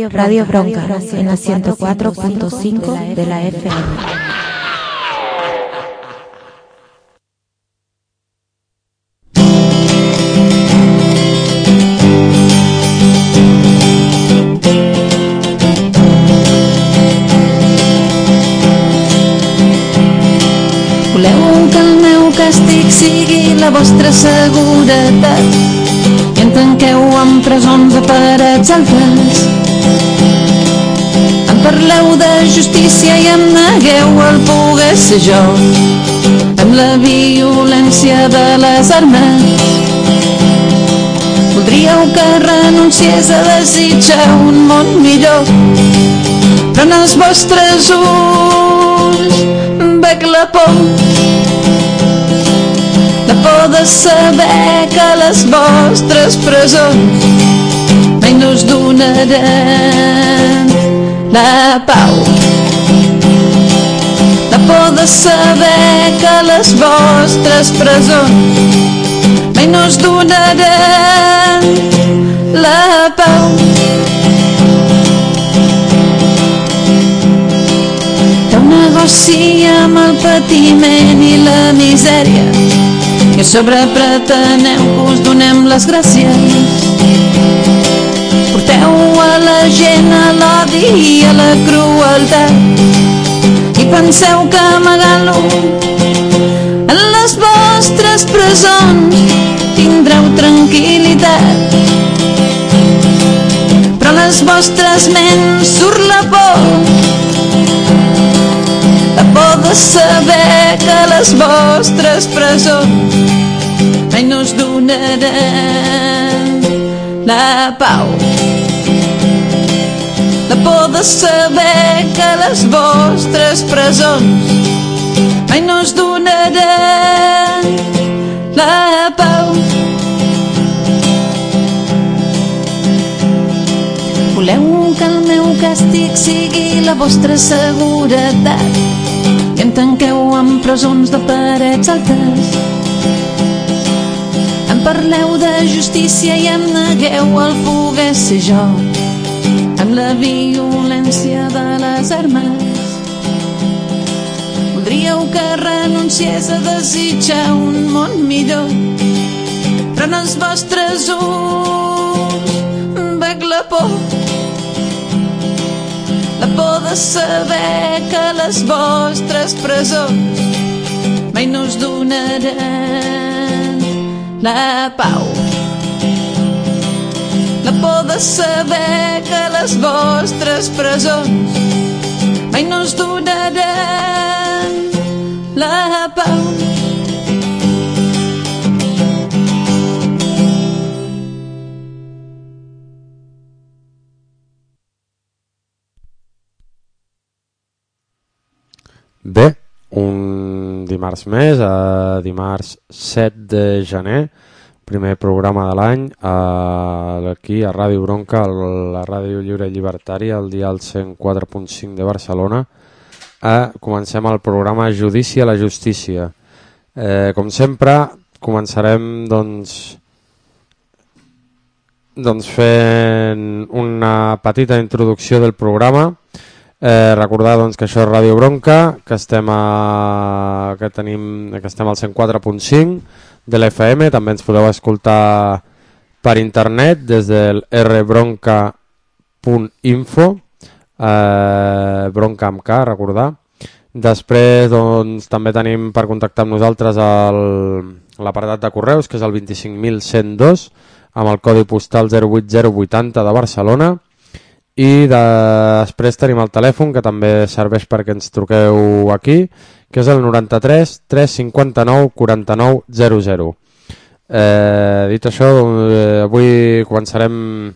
Radio Bronca en la 104.5 de la FM. Voleu que el meu càstig sigui la vostra seguretat i em tanqueu en presons de parets altes. Em parleu de justícia i em negueu el poder ser jo amb la violència de les armes. Voldríeu que renunciés a desitjar un món millor, però en els vostres ulls veig la por de saber que les vostres presons mai no us donaran la pau. La por de saber que les vostres presons mai no us donaran la pau. Feu negoci amb el patiment i la misèria i a sobre preteneu que us donem les gràcies. Porteu a la gent a l'odi i a la crueltat i penseu que amagant-lo en les vostres presons tindreu tranquil·litat, però a les vostres ments surt la por de saber que les vostres presons mai no us donaran la pau. La por de saber que les vostres presons mai no us donaran la pau. Voleu que el meu càstig sigui la vostra seguretat i em tanqueu en presons de parets altes. Em parleu de justícia i em negueu el poder ser jo amb la violència de les armes. Voldríeu que renunciés a desitjar un món millor, però en els vostres ulls veig la por de saber que les vostres presons mai no us donaran la pau. La por de saber que les vostres presons mai no us donaran la pau. Bé, un dimarts més, dimarts 7 de gener, primer programa de l'any, aquí a Ràdio Bronca, la Ràdio Lliure i Llibertària, al dial 104.5 de Barcelona. Comencem el programa Judici a la Justícia. Com sempre, començarem fent una petita introducció del programa. Recordar que això és Ràdio Bronca, que estem al 104.5 de l'FM. També ens podeu escoltar per internet des del rbronca.info, bronca amb K, recordar. Després també tenim per contactar amb nosaltres l'aparat de correus, que és el 25.102 amb el codi postal 08080 de Barcelona. I després tenim el telèfon, que també serveix perquè ens truqueu aquí, que és el 93 359 49 00. Dit això, avui començarem,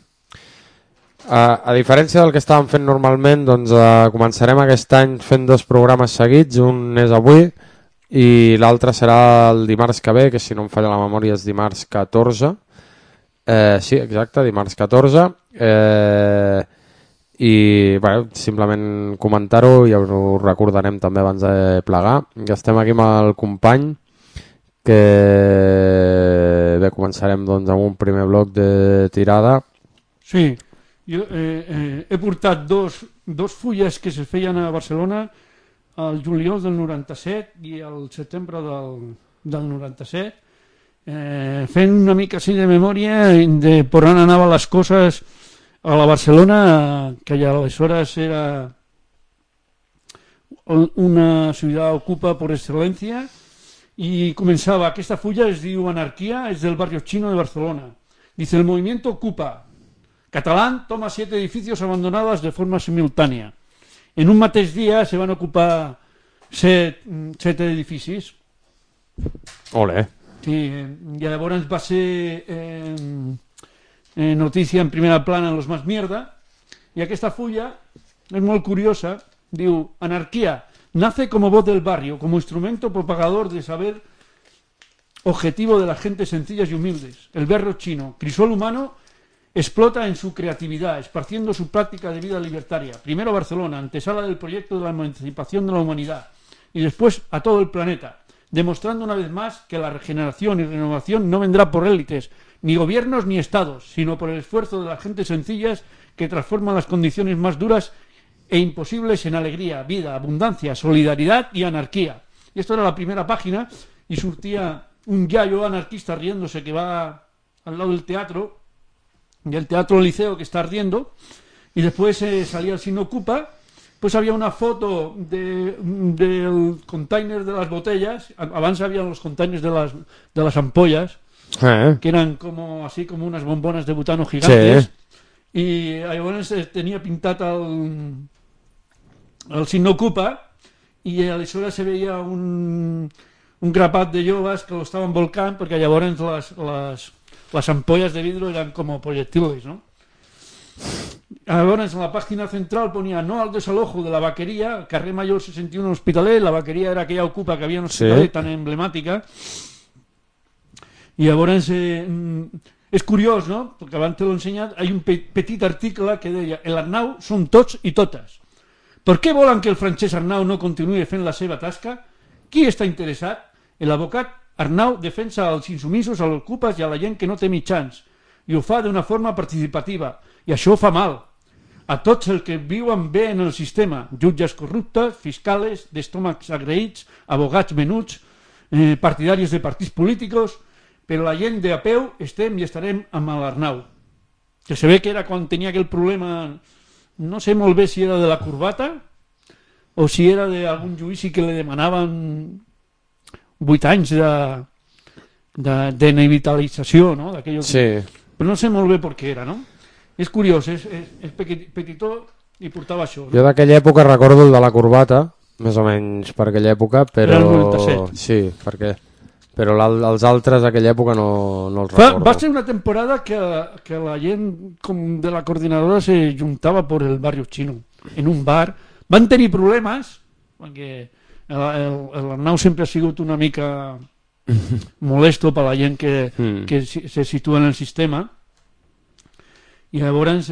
a diferència del que estàvem fent normalment, començarem aquest any fent 2 programes seguits. Un és avui i l'altre serà el dimarts que ve, que si no em falla la memòria és dimarts 14. Sí, exacte, dimarts 14. I simplement comentar-ho, ja ho recordarem també abans de plegar, que estem aquí amb el company, que bé, començarem amb un primer bloc de tirada. Sí, Jo he portat dos fulles que se feien a Barcelona al juliol del 97 i al setembre del 97, fent una mica així de memòria de per on anaven les coses a la Barcelona, que ja aleshores era una ciutat ocupa por excelencia, y comenzaba, esta fulla es diu Anarquía, es del barrio chino de Barcelona. Dice, el movimiento ocupa catalán toma 7 edificios abandonados de forma simultánea. En un mateix dia se van ocupar 7 edificis. Ole. Sí, i llavors va ser notícia en primera plana en Los Más Mierda, y aquesta fulla es molt curiosa, diu, Anarquía nace como voz del barrio, como instrumento propagador de saber objetivo de las gentes sencillas y humildes. El barrio chino, crisol humano, explota en su creatividad, esparciendo su práctica de vida libertaria. Primero Barcelona, antesala del proyecto de la emancipación de la humanidad, y después a todo el planeta, demostrando una vez más que la regeneración y renovación no vendrá por élites, ni gobiernos ni estados, sino por el esfuerzo de las gentes sencillas que transforman las condiciones más duras e imposibles en alegría, vida, abundancia, solidaridad y anarquía. Y esto era la primera página, y surtía un yayo anarquista riéndose que va al lado del teatro, y el teatro Liceo que está ardiendo, y después salía el signo ocupa, pues había una foto del container de las botellas, abans había los containers de las ampollas, que eran como así como unas bombonas de butano gigantes, sí. Y llavors tenia pintat el signo ocupa, i aleshores se veia un grapat de joves que lo estaven volcant, perquè llavors las ampollas de vidrio eran como proyectiles, ¿no? Ahora en la página central ponía no al desalojo de la vaquería, carrer Mayor 61 Hospitalet. La vaquería era aquella ocupa que había en Hospitalet, sí, tan emblemática. Y ahora es curiós, no? Porque abans te l'he ensenyat, hay un petit article que deia el Arnau són tots i totes. Per què volen que el Francesc Arnau no continuï fent la seva tasca? Qui està interessat? L'advocat Arnau defensa els insumisos, als ocupes i a la gent que no té mitjans, i ho fa d'una forma participativa, i això fa mal a tots els que viuen bé en el sistema, jutges corruptes, fiscales d'estómacs agraïts, abogats menuts, partidaris de partits polítics, però la gent de a peu estem i estarem amb l'Arnau, que se ve que era quan tenia aquell problema, no sé molt bé si era de la corbata o si era d'algun judici que li demanaven 8 anys d'inevitalització, no? Sí. Però no sé molt bé per què era, no? És curiós, és petitó i portava això, no? Jo d'aquella època recordo el de la corbata, més o menys per aquella època, però... Era el 97. Sí, perquè... Però els altres d'aquella època no els recordo. Va ser una temporada que la gent com de la coordinadora se juntava per el barrio chino, en un bar. Van tenir problemes, perquè l'Arnau sempre ha sigut una mica molesto per la gent que se situa en el sistema. I llavors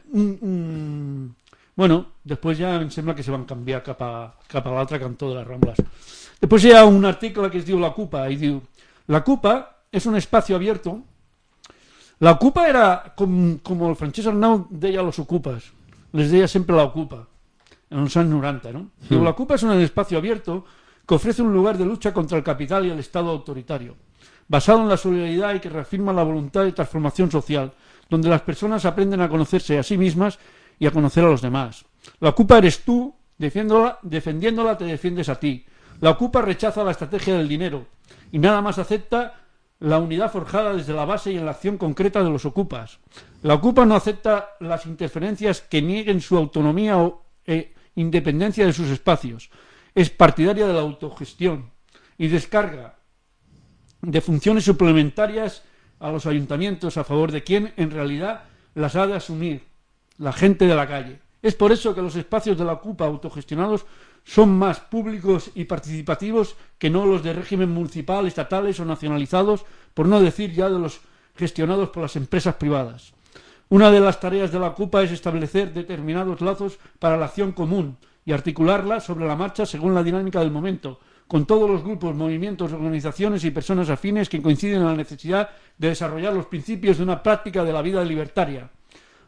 bueno, després ja em sembla que se van canviar cap a l'altre cantó de les Rambles. Después hay un artículo que es diu La Ocupa, y diu, La Ocupa es un espacio abierto. La Ocupa era como el Francesc Arnau deia los ocupas, les deia siempre La Ocupa, en los años 90, ¿no? Diu, La Ocupa es un espacio abierto que ofrece un lugar de lucha contra el capital y el Estado autoritario, basado en la solidaridad y que reafirma la voluntad de transformación social, donde las personas aprenden a conocerse a sí mismas y a conocer a los demás. La Ocupa eres tú, defendiéndola te defiendes a ti. La Ocupa rechaza la estrategia del dinero y nada más acepta la unidad forjada desde la base y en la acción concreta de los ocupas. La Ocupa no acepta las interferencias que nieguen su autonomía e independencia de sus espacios. Es partidaria de la autogestión y descarga de funciones suplementarias a los ayuntamientos a favor de quien en realidad las ha de asumir, la gente de la calle. Es por eso que los espacios de la Ocupa autogestionados son más públicos y participativos que no los de régimen municipal, estatales o nacionalizados, por no decir ya de los gestionados por las empresas privadas. Una de las tareas de la Ocupa es establecer determinados lazos para la acción común y articularla sobre la marcha según la dinámica del momento, con todos los grupos, movimientos, organizaciones y personas afines que coinciden en la necesidad de desarrollar los principios de una práctica de la vida libertaria.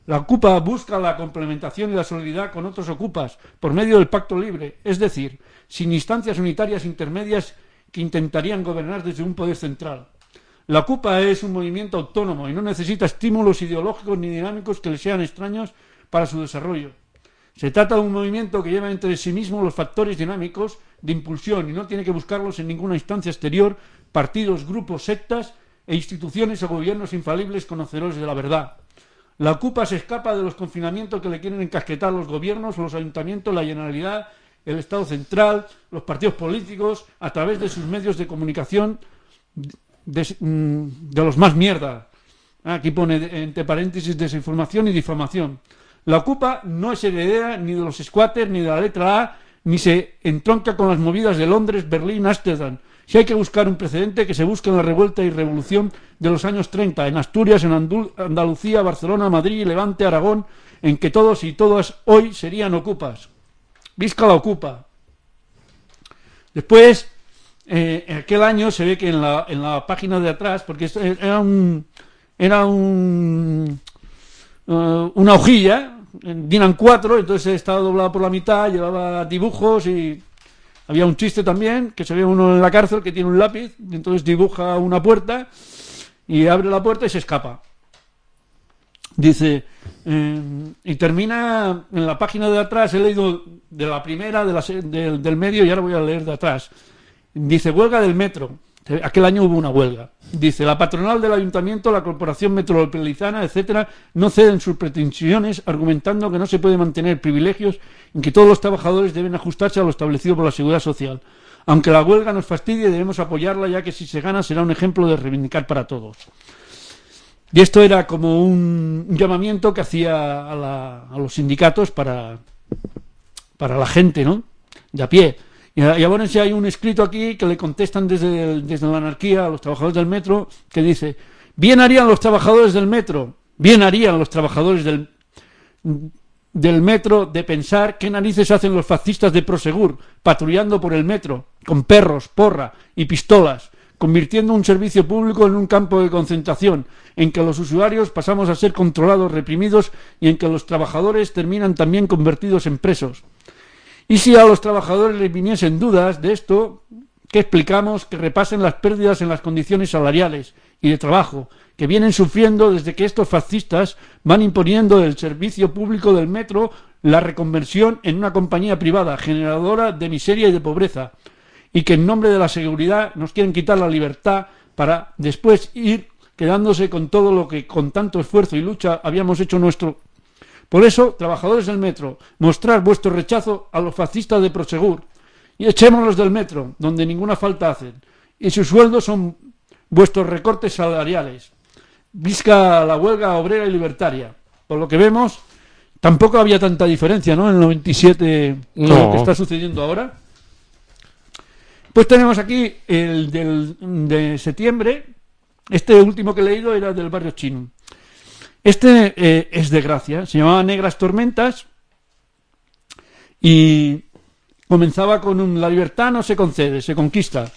La Ocupa busca la complementación y la solidaridad con otros ocupas por medio del pacto libre, es decir, sin instancias unitarias intermedias que intentarían gobernar desde un poder central. La Ocupa es un movimiento autónomo y no necesita estímulos ideológicos ni dinámicos que le sean extraños para su desarrollo. Se trata de un movimiento que lleva entre sí mismo los factores dinámicos de impulsión y no tiene que buscarlos en ninguna instancia exterior, partidos, grupos, sectas e instituciones o gobiernos infalibles conocedores de la verdad. La Ocupa se escapa de los confinamientos que le quieren encasquetar los gobiernos, los ayuntamientos, la Generalidad, el Estado central, los partidos políticos, a través de sus medios de comunicación de los más mierda. Aquí pone entre paréntesis desinformación y difamación. La Ocupa no es heredera ni de los squatters ni de la letra A, ni se entronca con las movidas de Londres, Berlín, Ámsterdam. Si hay que buscar un precedente, que se busque en la revuelta y revolución de los años 30, en Asturias, en Andalucía, Barcelona, Madrid, Levante, Aragón, en que todos y todas hoy serían ocupas. Visca la Ocupa. Después, en aquel año se ve que en la página de atrás, porque era una hojilla, DIN 4, entonces estaba doblada por la mitad, llevaba dibujos y había un chiste también, que se ve uno en la cárcel que tiene un lápiz, y entonces dibuja una puerta y abre la puerta y se escapa. Dice, y termina en la página de atrás, he leído de la primera, del medio, y ahora voy a leer de atrás. Dice, huelga del metro. Aquel año hubo una huelga. Dice, la patronal del ayuntamiento, la corporación metropolitana, etcétera, no ceden sus pretensiones, argumentando que no se puede mantener privilegios en que todos los trabajadores deben ajustarse a lo establecido por la Seguridad Social. Aunque la huelga nos fastidie, debemos apoyarla, ya que si se gana será un ejemplo de reivindicar para todos. Y esto era como un llamamiento que hacía a los sindicatos para la gente, ¿no?, de a pie. Y ahora sí hay un escrito aquí que le contestan desde la anarquía a los trabajadores del metro, que dice, bien harían los trabajadores del metro, bien harían los trabajadores del metro de pensar qué narices hacen los fascistas de Prosegur, patrullando por el metro, con perros, porra y pistolas, convirtiendo un servicio público en un campo de concentración, en que los usuarios pasamos a ser controlados, reprimidos, y en que los trabajadores terminan también convertidos en presos. Y si a los trabajadores les viniesen dudas de esto, ¿qué explicamos? Que repasen las pérdidas en las condiciones salariales y de trabajo que vienen sufriendo desde que estos fascistas van imponiendo del servicio público del metro la reconversión en una compañía privada, generadora de miseria y de pobreza, y que en nombre de la seguridad nos quieren quitar la libertad para después ir quedándose con todo lo que con tanto esfuerzo y lucha habíamos hecho nuestro. Por eso, trabajadores del metro, mostrar vuestro rechazo a los fascistas de Prosegur y echémoslos del metro, donde ninguna falta hacen, y sus sueldos son vuestros recortes salariales. Visca la huelga obrera y libertaria. Por lo que vemos, tampoco había tanta diferencia, ¿no?, en el 97 con lo que está sucediendo ahora. Pues tenemos aquí el de septiembre. Este último que he leído era del barrio chino. Este es de Gracia, se llamaba Negras Tormentas y comenzaba con la libertad no se concede, se conquista.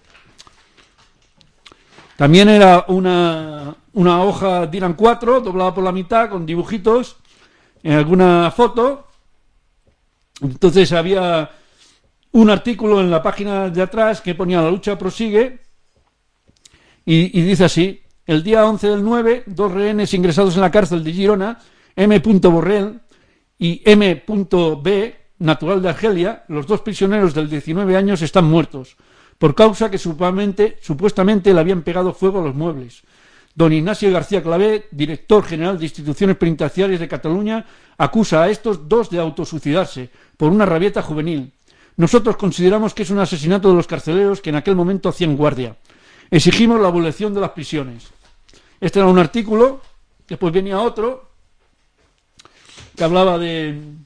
También era una hoja DIN 4 doblada por la mitad con dibujitos en alguna foto. Entonces había un artículo en la página de atrás que ponía la lucha prosigue y dice así: el día 11 del 9, 2 rehenes ingresados en la cárcel de Girona, M. Borrell y M. B., natural de Argelia, los dos prisioneros del 19 años están muertos, por causa que supuestamente le habían pegado fuego a los muebles. Don Ignacio García Clavé, director general de Instituciones Penitenciarias de Cataluña, acusa a estos dos de autosuicidarse por una rabieta juvenil. Nosotros consideramos que es un asesinato de los carceleros que en aquel momento hacían guardia. Exigimos la abolición de las prisiones. Este era un artículo, después venía otro que hablaba del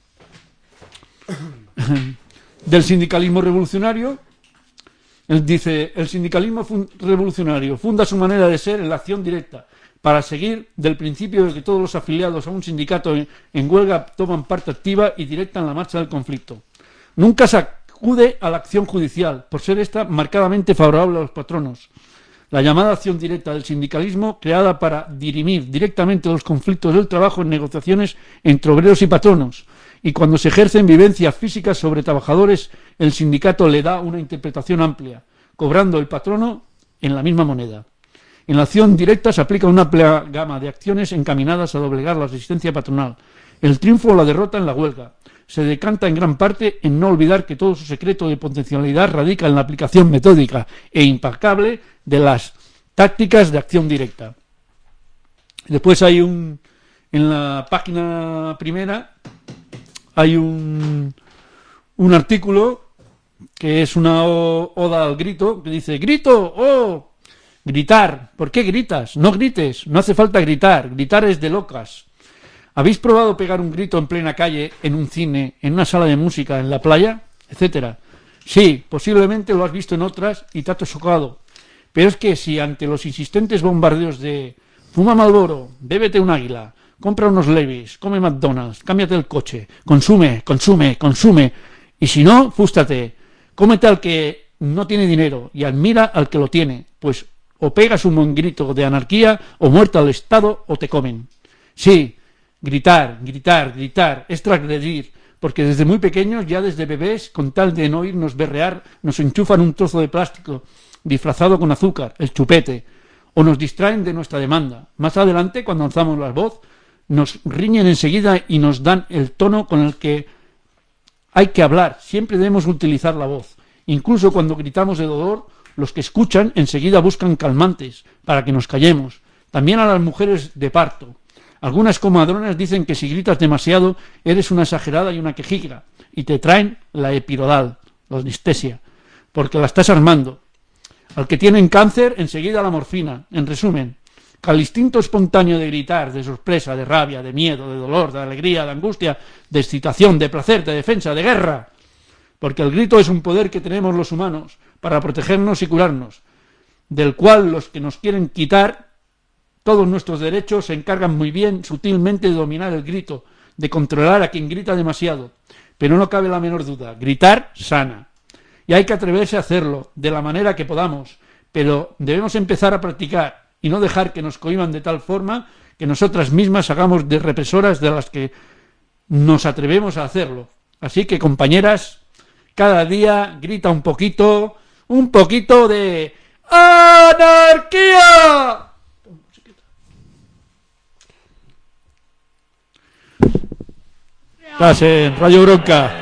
sindicalismo revolucionario. Él dice, el sindicalismo revolucionario funda su manera de ser en la acción directa, para seguir del principio de que todos los afiliados a un sindicato en huelga toman parte activa y directa en la marcha del conflicto. Nunca se acude a la acción judicial, por ser esta marcadamente favorable a los patronos. La llamada acción directa del sindicalismo, creada para dirimir directamente los conflictos del trabajo en negociaciones entre obreros y patronos, y cuando se ejercen vivencias físicas sobre trabajadores, el sindicato le da una interpretación amplia, cobrando el patrono en la misma moneda. En la acción directa se aplica una amplia gama de acciones encaminadas a doblegar la resistencia patronal, el triunfo o la derrota en la huelga. Se decanta en gran parte en no olvidar que todo su secreto de potencialidad radica en la aplicación metódica e implacable de las tácticas de acción directa. Después hay en la página primera hay un artículo que es una oda al grito, que dice: grito, oh, gritar. ¿Por qué gritas? No grites, no hace falta gritar, gritar es de locas. ¿Habéis probado pegar un grito en plena calle, en un cine, en una sala de música, en la playa, etcétera? Sí, posiblemente lo has visto en otras y te ha chocado. Pero es que si ante los insistentes bombardeos de fuma Marlboro, bébete un águila, compra unos Levi's, come McDonald's, cámbiate el coche, consume, y si no, fústate, cómete al que no tiene dinero y admira al que lo tiene, pues o pegas un buen grito de anarquía o muerte al Estado o te comen. Sí, gritar, es transgredir, porque desde muy pequeños, ya desde bebés, con tal de no oírnos berrear, nos enchufan un trozo de plástico disfrazado con azúcar, el chupete, o nos distraen de nuestra demanda. Más adelante, cuando alzamos la voz, nos riñen enseguida y nos dan el tono con el que hay que hablar. Siempre debemos utilizar la voz. Incluso cuando gritamos de dolor, los que escuchan enseguida buscan calmantes para que nos callemos. También a las mujeres de parto. Algunas comadronas dicen que si gritas demasiado eres una exagerada y una quejigra, y te traen la epidural, la anestesia, porque la estás armando. Al que tienen cáncer, enseguida la morfina. En resumen, que al instinto espontáneo de gritar, de sorpresa, de rabia, de miedo, de dolor, de alegría, de angustia, de excitación, de placer, de defensa, de guerra, porque el grito es un poder que tenemos los humanos para protegernos y curarnos, del cual los que nos quieren quitar todos nuestros derechos se encargan muy bien, sutilmente, de dominar el grito, de controlar a quien grita demasiado. Pero no cabe la menor duda, gritar sana. Y hay que atreverse a hacerlo, de la manera que podamos, pero debemos empezar a practicar y no dejar que nos cohíban de tal forma que nosotras mismas hagamos de represoras de las que nos atrevemos a hacerlo. Así que, compañeras, cada día grita un poquito de ¡anarquía! Estás en Radio Bronca.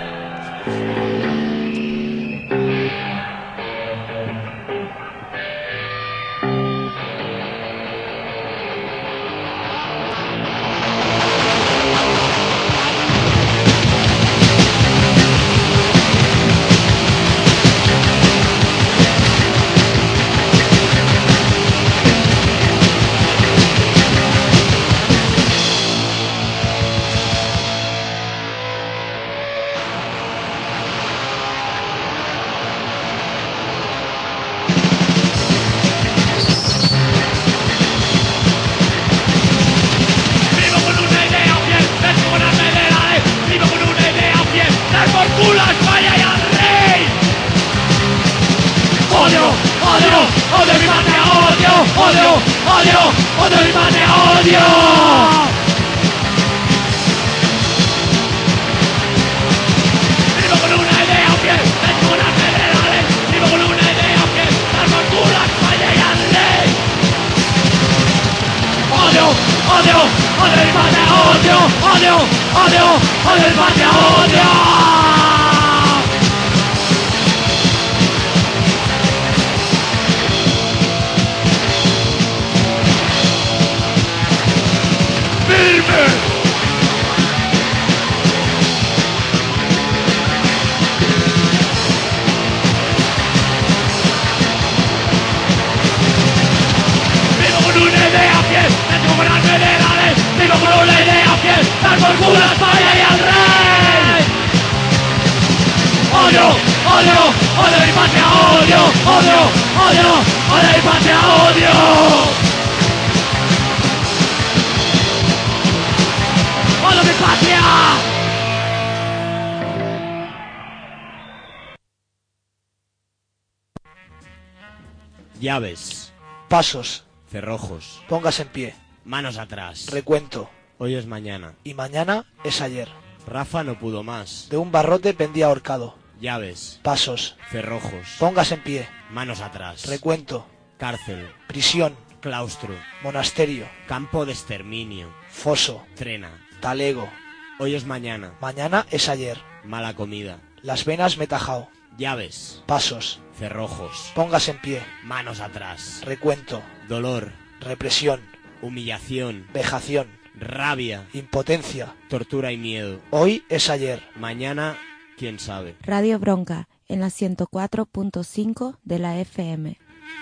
Llaves. Pasos. Cerrojos. Póngase en pie. Manos atrás. Recuento. Hoy es mañana. Y mañana es ayer. Rafa no pudo más. De un barrote pendía ahorcado. Llaves. Pasos. Cerrojos. Póngase en pie. Manos atrás. Recuento. Cárcel. Prisión. Claustro. Monasterio. Campo de exterminio. Foso. Trena. Talego. Hoy es mañana. Mañana es ayer. Mala comida. Las venas me he tajao. Llaves. Pasos. Cerrojos. Póngase en pie. Manos atrás. Recuento. Dolor. Represión. Humillación. Vejación. Rabia. Impotencia. Tortura y miedo. Hoy es ayer. Mañana, quién sabe. Radio Bronca en la 104.5 de la FM.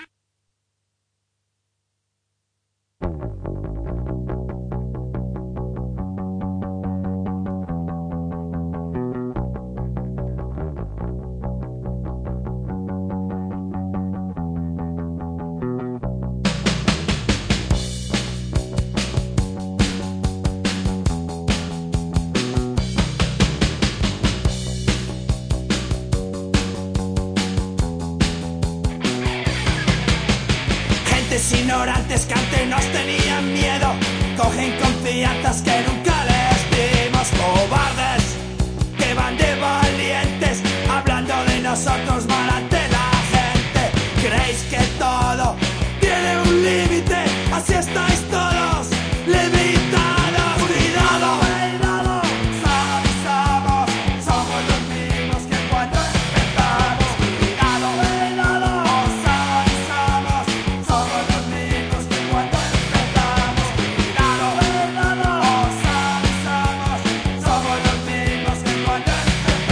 Ignorantes que antes nos tenían miedo, cogen confianzas que nunca les dimos. Cobardes que van de valientes, hablando de nosotros mal ante la gente. Creéis que todo tiene un límite, así estáis todos limitados. Cuidado, cuidado, avisamos, somos los mismos que cuando empezamos. Cuidado, cuidado, avisamos, somos los mismos que cuando empezamos. Cuidado, cuidado, avisamos, somos los mismos que cuando empezamos.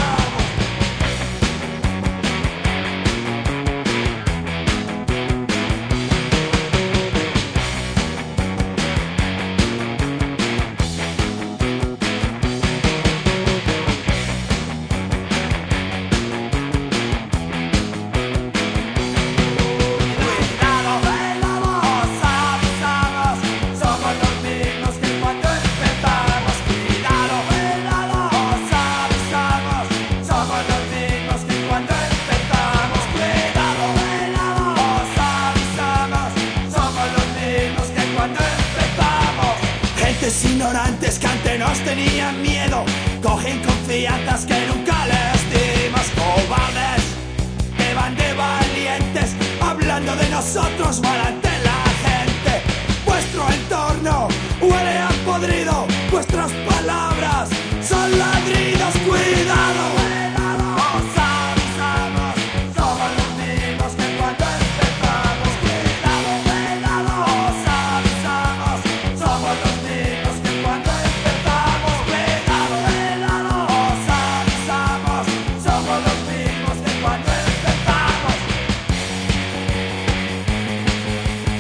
Cuidado, cuidado, avisamos, somos los mismos que cuando empezamos. Cuidado, cuidado, avisamos, somos los mismos que cuando empezamos. Cuidado, cuidado, avisamos, somos los mismos que cuando empezamos. Gentes ignorantes que antes nos tenían miedo, cogen confianzas que nunca les dimos. Cobardes que van de valientes, hablando de nosotros mal ante la gente. Vuestro entorno huele a podrido, vuestras palabras son ladridos. Cuidado, cuidado, os avisamos, somos los mismos que cuando empezamos. Cuidado, cuidado, os avisamos, somos los mismos que cuando empezamos. Cuidado, cuidado, os avisamos, somos los mismos que cuando empezamos.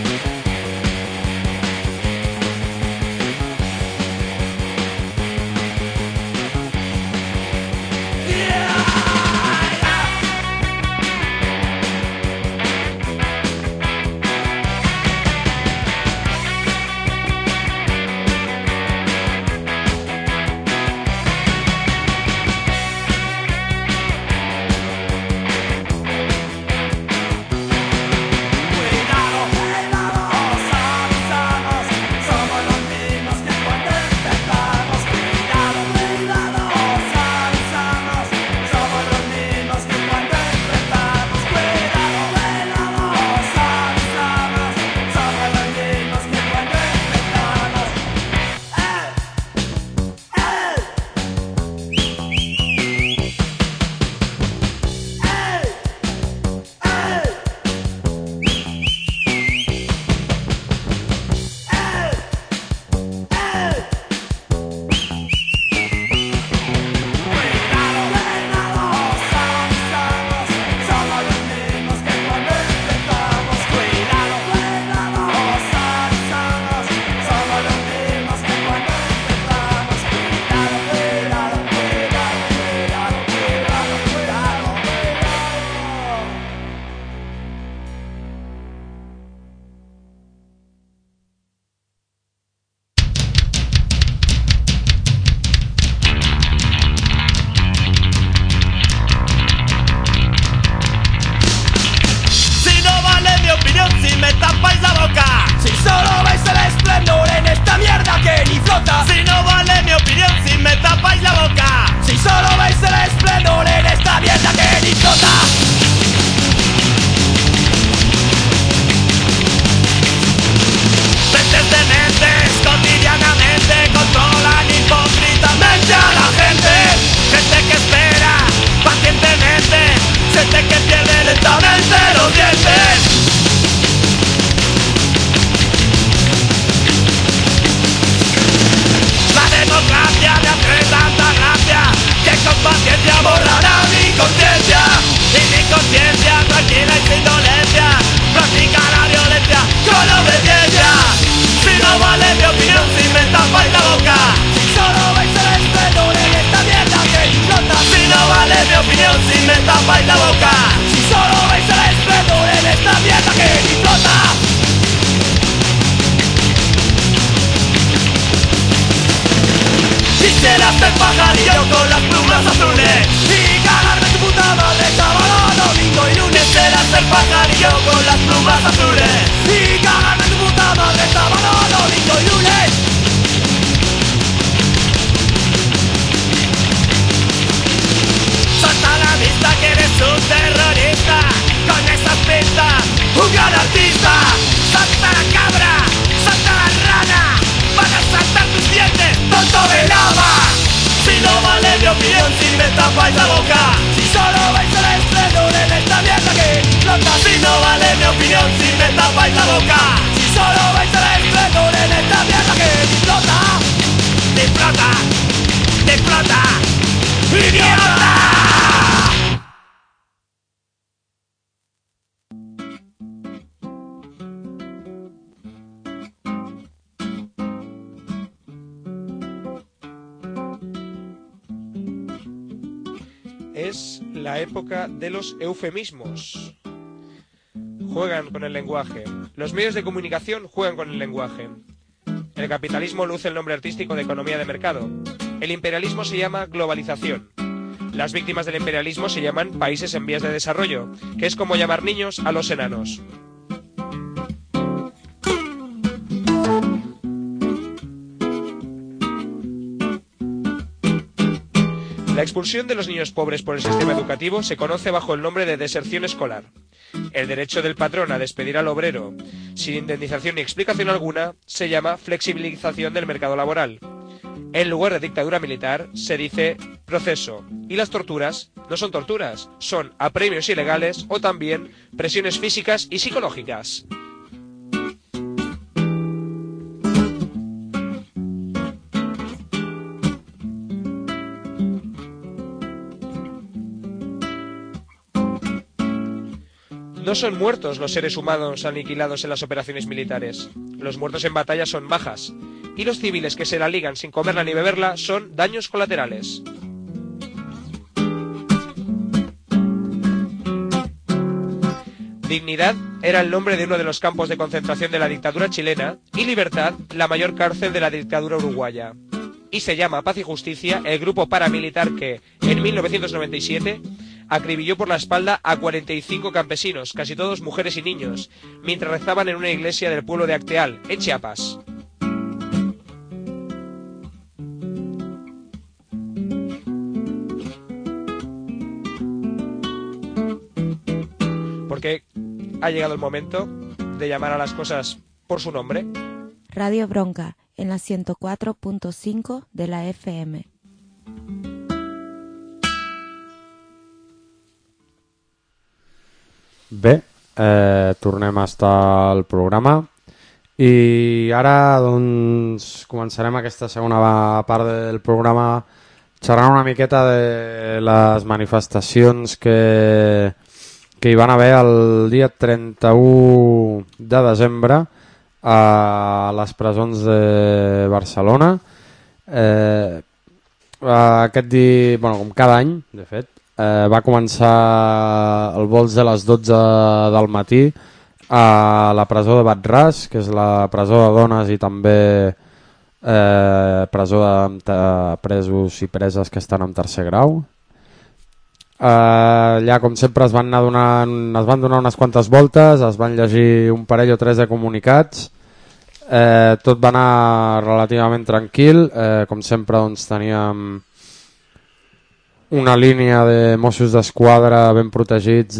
mierda que ni flota. Si no vale mi opinión, si me tapáis la boca. Si solo veis el esplendor en esta mierda que ni flota. Mentes de mentes, cotidianamente controlan hipócritamente a la gente. Gente que espera pacientemente, gente que pierde lentamente los dientes. La democracia me hace tanta gracia que con paciencia borrará mi conciencia. Y mi conciencia tranquila y sin dolencia practica la violencia con obediencia. Si no vale mi opinión, si me tapáis la boca. Si solo veis el esplendor en esta mierda que ni flota. Si no vale mi opinión, si me tapáis la boca. Si solo veis el esplendor en esta mierda que ni flota. Quisiera ser pajarillo con las plumas azules Y cagarme tu puta madre sábado, domingo y lunes. Quisiera ser pajarillo con las plumas azules Y cagarme tu puta madre sábado, domingo y lunes. Salta a la vista que eres un terrorista con esas pistas, un gran artista. Salta la cabra, salta la rana, van a saltar tus dientes, tonto de lava. Si no vale mi opinión, si me tapáis la boca. Si solo veis el esplendor en esta mierda que ni flota. Si no vale mi opinión, si me tapáis la boca. Si solo veis el esplendor en esta mierda que ni flota. ¡Explota! ¡Explota! ¡Idiota! Es la época de los eufemismos. Juegan con el lenguaje. Los medios de comunicación juegan con el lenguaje. El capitalismo luce el nombre artístico de economía de mercado. El imperialismo se llama globalización. Las víctimas del imperialismo se llaman países en vías de desarrollo, que es como llamar niños a los enanos. La expulsión de los niños pobres por el sistema educativo se conoce bajo el nombre de deserción escolar. El derecho del patrón a despedir al obrero sin indemnización ni explicación alguna se llama flexibilización del mercado laboral. En lugar de dictadura militar se dice proceso, y las torturas no son torturas, son apremios ilegales o también presiones físicas y psicológicas. No son muertos los seres humanos aniquilados en las operaciones militares. Los muertos en batalla son bajas, y los civiles que se la ligan sin comerla ni beberla son daños colaterales. Dignidad era el nombre de uno de los campos de concentración de la dictadura chilena y Libertad la mayor cárcel de la dictadura uruguaya. Y se llama Paz y Justicia el grupo paramilitar que, en 1997, acribilló por la espalda a 45 campesinos, casi todos mujeres y niños, mientras rezaban en una iglesia del pueblo de Acteal, en Chiapas. Porque ha llegado el momento de llamar a las cosas por su nombre. Radio Bronca, en la 104.5 de la FM. Bé, tornem a estar al programa i ara doncs començarem aquesta segona part del programa xerrant una miqueta de les manifestacions que hi van haver el dia 31 de desembre a les presons de Barcelona. Aquest dia, bueno, com cada any, de fet, va començar el vols de les 12 del matí a la presó de Bat-ras, que és la presó de dones i també presó de presos i preses que estan en tercer grau. Allà, com sempre, es van donar unes quantes voltes, es van llegir un parell o tres de comunicats tot va anar relativament tranquil. Com sempre, doncs, teníem una línia de Mossos d'Esquadra ben protegits,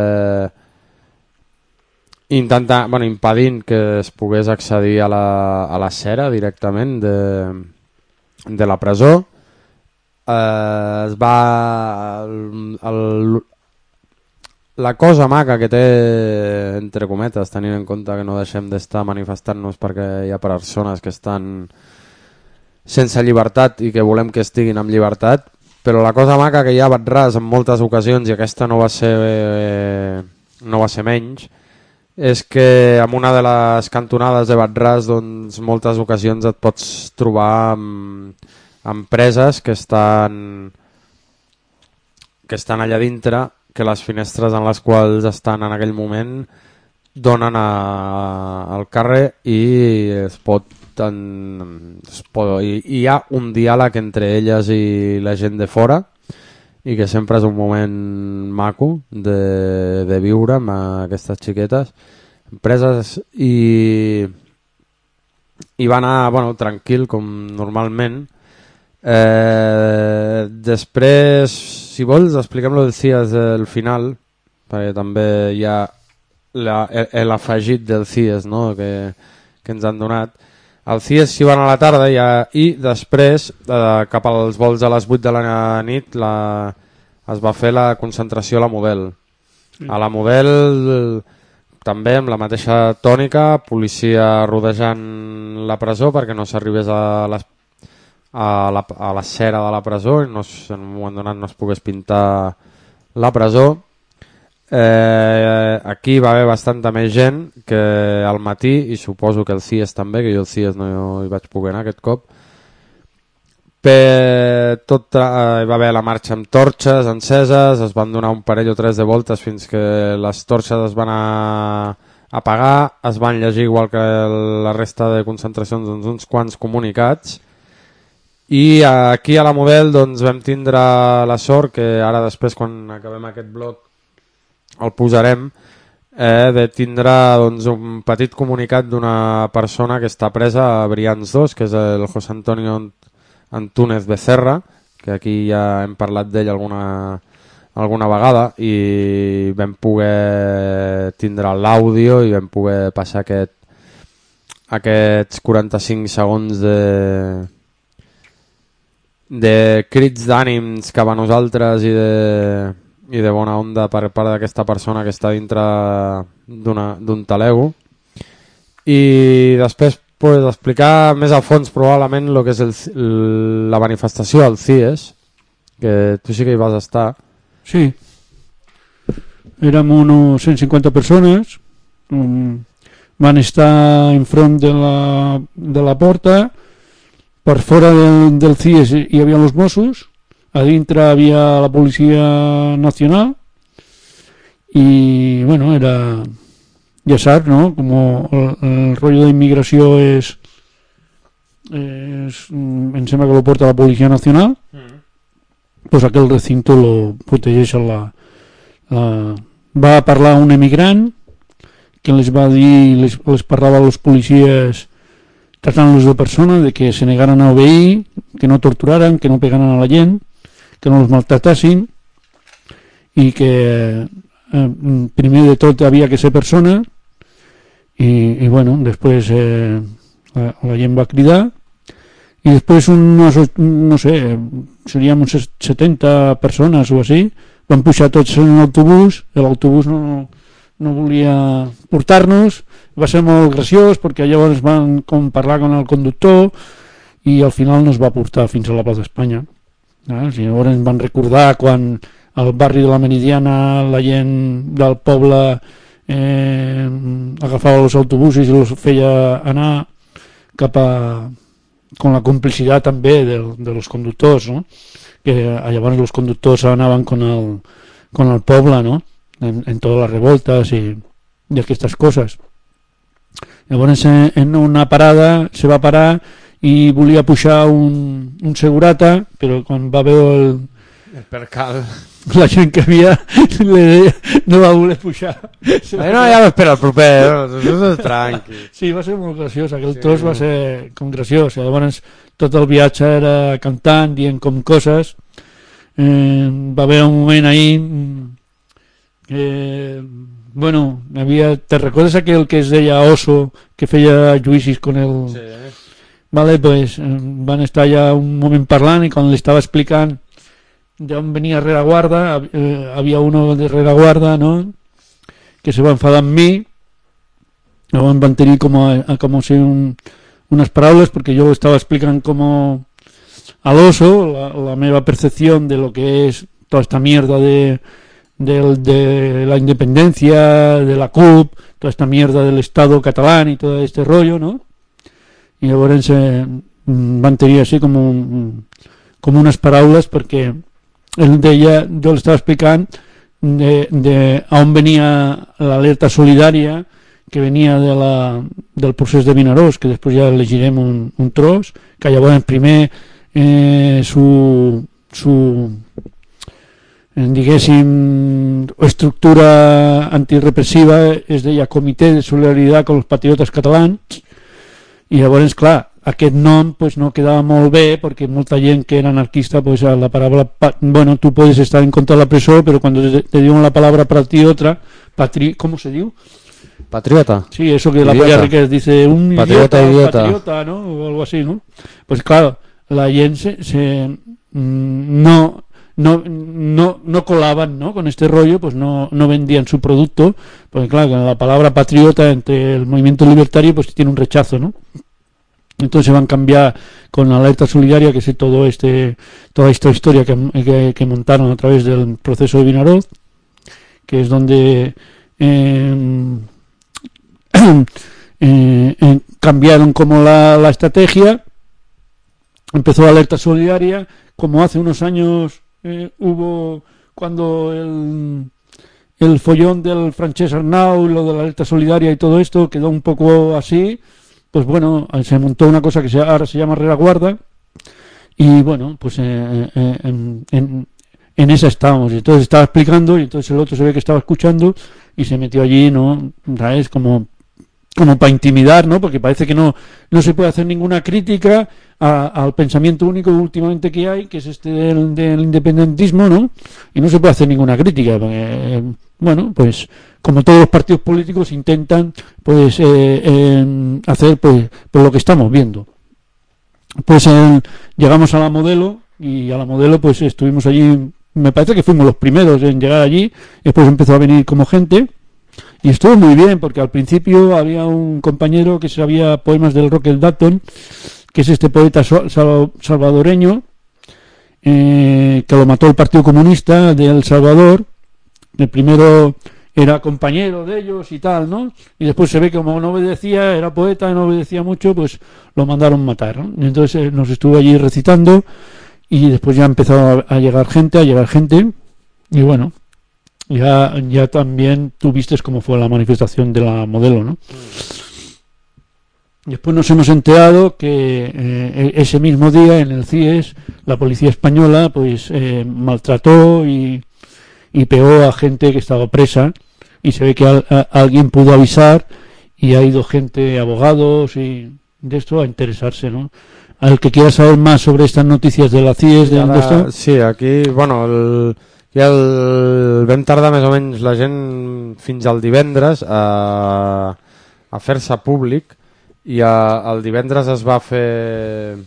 impedint que es pogués accedir a la cera directament de la presó. La cosa maca que té, entre cometes, tenint en compte que no deixem d'estar manifestant-nos perquè hi ha persones que estan sense llibertat i que volem que estiguin amb llibertat, però la cosa maca que hi ha a Bat-ras en moltes ocasions, i aquesta no va ser menys, és que en una de les cantonades de Bat-ras, doncs, moltes ocasions et pots trobar amb preses que estan allà dintre, que les finestres en les quals estan en aquell moment donen al carrer i hi ha un diàleg entre elles i la gent de fora, i que sempre és un moment maco de viure amb aquestes xiquetes preses, i va anar tranquil com normalment. Després, si vols, expliquem lo del CIES al final, perquè també hi ha l'afegit del CIES, no? que ens han donat. El CIES s'hi va anar a la tarda i després, cap als vols a les 8 de la nit, es va fer la concentració a la Model. A la Model, també amb la mateixa tònica, policia rodejant la presó perquè no s'arribés a la cera de la presó i en un moment donat no es pogués pintar la presó. Aquí va haver bastanta més gent que al matí, i suposo que el CIES també, que jo el CIES no hi vaig poder anar aquest cop. Hi va haver la marxa amb torxes enceses, es van donar un parell o tres de voltes fins que les torxes es van apagar, es van llegir igual que la resta de concentracions uns quants comunicats. I aquí a la Model doncs, vam tindre la sort que ara després, quan acabem aquest bloc, el posarem, de tindre doncs, un petit comunicat d'una persona que està presa a Brians 2, que és el José Antonio Antúnez Becerra, que aquí ja hem parlat d'ell alguna vegada, i vam poder tindre l'àudio i vam poder passar aquests 45 segons de crits d'ànims cap a nosaltres i de bona onda per part d'aquesta persona que està dintre d'un talego. I després explicar més a fons probablement el que és la manifestació al CIES, que tu sí que hi vas estar. Sí, érem unos 150 persones, van estar enfront de la porta. Per fora del CIES hi havia els Mossos, a dintre havia la Policia Nacional y bueno, era, ya sabes, ¿no? Como el rollo de inmigración es em sembla que lo porta la Policia Nacional, pues aquel recinto lo protegeix va parlar un emigrant que les va dir, les parlava a los policies tratándolos de persona, de que se negaran a obeir, que no torturaran, que no pegaran a la gent, que no los maltratassin, i que primer de tot havia que ser persona, i bueno, després la gent va cridar, i després no sé, seríem uns 70 persones o així, van pujar tots en l'autobús, l'autobús no volia portar-nos, va ser molt graciós perquè llavors van parlar amb el conductor i al final nos va portar fins a la plaça d'Espanya. Llavors ens van recordar quan al barri de la Meridiana la gent del poble agafava els autobusos i els feia anar cap a con la complicitat també de los conductors, ¿no? Que llavors els conductors anaven con el poble, ¿no? En todas las revoltas y aquestes coses. Llavors en una parada se va parar i volia pujar un segurata, però quan va veure El percal. La gent que havia li deia, no va voler pujar. No, ja m'espera el proper, no? Tranqui. Sí, va ser molt graciós, aquell tros va ser com graciós. Llavors tot el viatge era cantant, dient com coses. Va haver un moment ahí que, bueno, ¿te recuerdas aquel que es deia Oso, que feia judicis con el... Sí. Vale, pues van estar ja un moment parlant i quan li estava explicant d'on venia rereguarda, havia uno de rereguarda, ¿no?, que se va enfadar amb mi. Llavors van tenir com unes paraules perquè jo estava explicant com al oso la meva percepción de lo que es toda esta mierda de la independencia, de la CUP, toda esta mierda del Estado catalán y todo este rollo, ¿no? I llavors van tenir així com unes paraules perquè ell deia, jo l'estava explicant de on venia l'alerta solidària que venia del procés de Vinaròs, que després ja elegirem un tros, que llavors primer diguéssim estructura antirepressiva es deia Comitè de Solidaritat con los Patriotes Catalans, i llavors, clar, aquest nom pues, no quedava molt bé perquè molta gent que era anarquista, pues, a la paraula, bueno, tú puedes estar en contra de la presó, pero cuando te digo la palabra patriota, ¿cómo se diu? Patriota. Sí, eso que la polla riqueza dice un idiota, patriota, ¿no? O algo así, ¿no? Pues claro, la gente no colaban, ¿no?, con este rollo, pues no vendían su producto, porque claro, la palabra patriota entre el movimiento libertario pues tiene un rechazo, ¿no? Entonces van a cambiar con la alerta solidaria, que es toda esta historia que montaron a través del proceso de Vinaròs, que es donde cambiaron como la estrategia. Empezó la alerta solidaria, como hace unos años hubo cuando el follón del Francesc Arnau, lo de la alerta solidaria y todo esto quedó un poco así. Pues bueno, se montó una cosa que ahora se llama rereguarda y bueno, pues en esa estábamos. Y entonces estaba explicando y entonces el otro se ve que estaba escuchando y se metió allí, ¿no? ¿Sabes? Como para intimidar, ¿no? Porque parece que no se puede hacer ninguna crítica al pensamiento único últimamente que hay, que es este del independentismo, ¿no? Y no se puede hacer ninguna crítica, porque, bueno, pues como todos los partidos políticos intentan pues hacer pues lo que estamos viendo. Pues llegamos a la Modelo y a la Modelo pues estuvimos allí, me parece que fuimos los primeros en llegar allí, y después empezó a venir como gente. Y estuvo muy bien, porque al principio había un compañero que sabía poemas del Roque Dalton, que es este poeta salvadoreño, que lo mató el Partido Comunista de El Salvador. El primero era compañero de ellos y tal, ¿no? Y después se ve que como no obedecía, era poeta y no obedecía mucho, pues lo mandaron matar, ¿no? Y entonces nos estuvo allí recitando y después ya empezó a llegar gente, y bueno... Ya también tú vistes cómo fue la manifestación de la Modelo, ¿no? Después nos hemos enterado que ese mismo día en el CIES la policía española pues maltrató y pegó a gente que estaba presa, y se ve que alguien pudo avisar y ha ido gente, abogados y de esto a interesarse, ¿no? Al que quiera saber más sobre estas noticias de la CIES, ¿de dónde está? Sí, aquí, bueno, vam tardar més o menys la gent fins al divendres a fer-se públic, i el divendres es va fer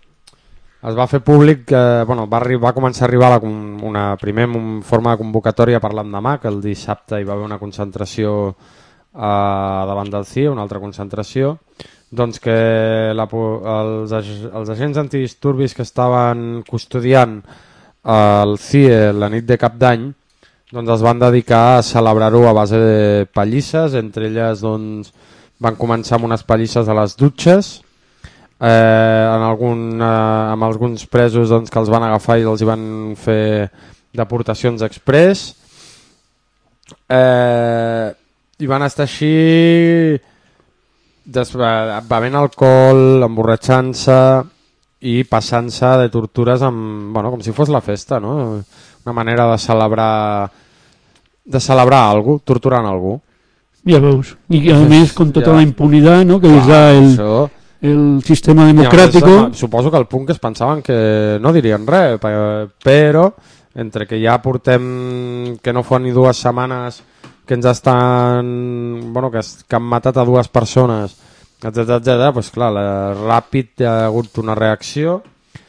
públic que va començar a arribar primer en forma de convocatòria per l'endemà, que el dissabte hi va haver una concentració davant del CIE, una altra concentració, doncs que els agents antidisturbis que estaven custodiant el CIE la nit de Cap d'Any doncs es van dedicar a celebrar-ho a base de pallisses. Entre elles doncs, van començar amb unes pallisses a les dutxes, amb alguns presos doncs, que els van agafar i els hi van fer deportacions express, i van estar així bevent alcohol, emborratxant-se, i passant-se de tortures amb, bueno, com si fos la festa, no? Una manera de celebrar algú, torturant algú. Ja veus. I a més con tota la impunitat, no? Que les da el sistema democràtic. Suposo que el punt que es pensaven que no dirien res, però entre que ja portem que no fa ni 2 setmanes que ens estan, bueno, que han matat a 2 persones, etc, pues clar, ràpid hi ha hagut una reacció.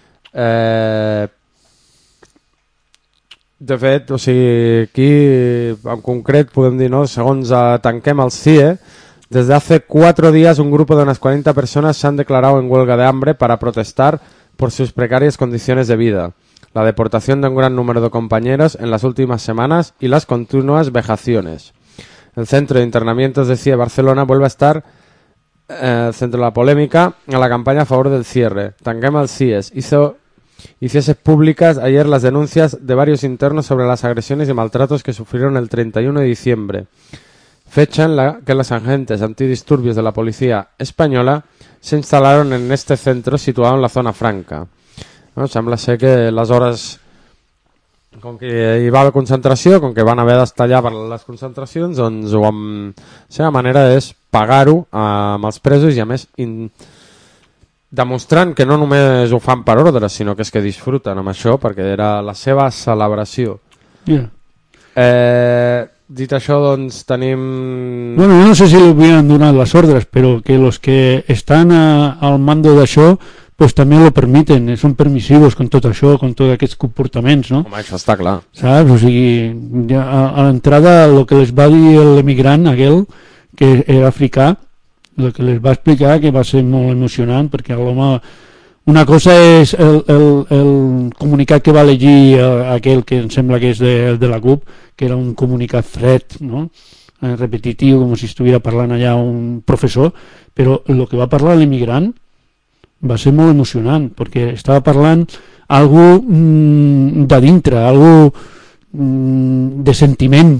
De fet, o sigui, aquí en concret podem dir, ¿no? Segons Tanquem el CIE, desde hace 4 días un grupo de unas 40 personas se han declarado en huelga de hambre para protestar por sus precarias condiciones de vida, la deportación de un gran número de compañeros en las últimas semanas y las continuas vejaciones. El centro de internamientos de CIE Barcelona vuelve a estar centro de la polémica a la campaña a favor del cierre. Tanquem el CIES hiciese públicas ayer las denuncias de varios internos sobre las agresiones y maltratos que sufrieron el 31 de diciembre, fecha en la que los agentes antidisturbios de la policía española se instalaron en este centro situado en la zona franca. No, sembla ser que les hores, com que hi va haver concentració, com que van haver d'estar allà per les concentracions, doncs la seva manera és pagar-ho amb els presos i a més demostrant que no només ho fan per ordre, sinó que és que disfruten amb això perquè era la seva celebració. Dit això, doncs tenim... Bueno, no sé si li havien donat les ordres, però que els que estan al mando d'això pues també lo permiten, són permissivos con tot això, con tots aquests comportaments, no? Home, això està clar. Saps? O sigui, a l'entrada el que les va dir l'emigrant aquell, que era africà, el que les va explicar que va ser molt emocionant, perquè l'home... Una cosa és el comunicat que va llegir aquell que em sembla que és de la CUP, que era un comunicat fred, no? Repetitiu, com si estuviera parlant allà un professor, però el que va parlar l'emigrant va ser molt emocionant, perquè estava parlant algú de dintre, algú de sentiment,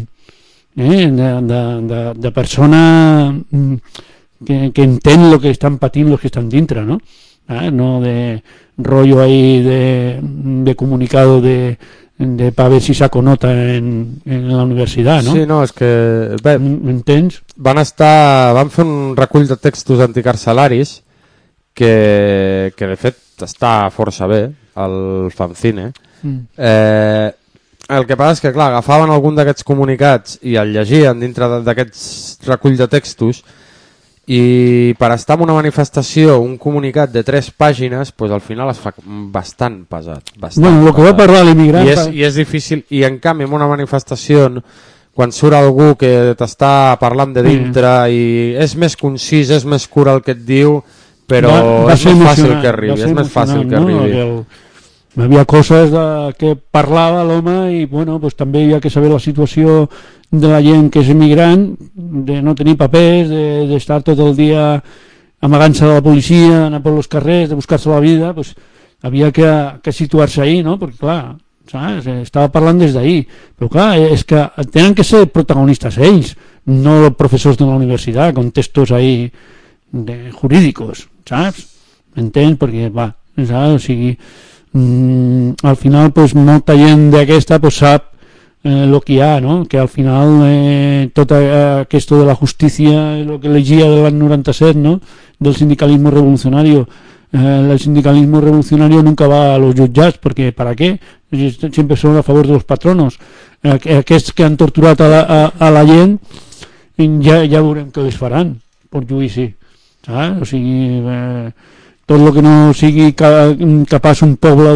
de persona que entén el que estan patint els que estan dintre, no? No de rollo ahí de comunicado de para ver si saco nota en la universitat, no? Sí, no, és que... Bé, m'entens? Van fer un recull de textos anticarcelaris que de fet està força bé, el fanzine. El que passa és que, clar, agafaven algun d'aquests comunicats i el llegien dintre d'aquests recull de textos i per estar en una manifestació un comunicat de 3 pàgines pues al final es fa bastant pesat. Bueno, el que va parlar l'emigrant... I és difícil, i en canvi en una manifestació quan surt algú que t'està parlant de dintre i és més concís, és més curt el que et diu, però és més fàcil que arribi, és més fàcil que arribi. Hi havia coses que parlava l'home i bueno, pues també hi ha que saber la situació de la gent que és emigrant, de no tenir papers, d'estar tot el dia amagant-se de la policia, anar per els carrers, de buscar-se la vida, pues havia que situar-se ahí, no? Perquè clar, ¿sabes? Estava parlant des d'ahí, però clar, és que tenen que ser protagonistes ells, no professors de la universitat, con textos ahí jurídicos, saps? M'entens? Perquè va, saps? O sigui, al final pues molta gent d'aquesta pues sap lo que hi ha, no? Que al final tot esto de la justícia, lo que llegia de l'any 97, no? Del sindicalismo revolucionario, el sindicalismo revolucionario nunca va a los juzgats perquè ¿para qué? Siempre son a favor de los patronos. Aquests que han torturat a la gent ja veurem què les faran per judici, saps? O sigui, tot el que no sigui capaç un poble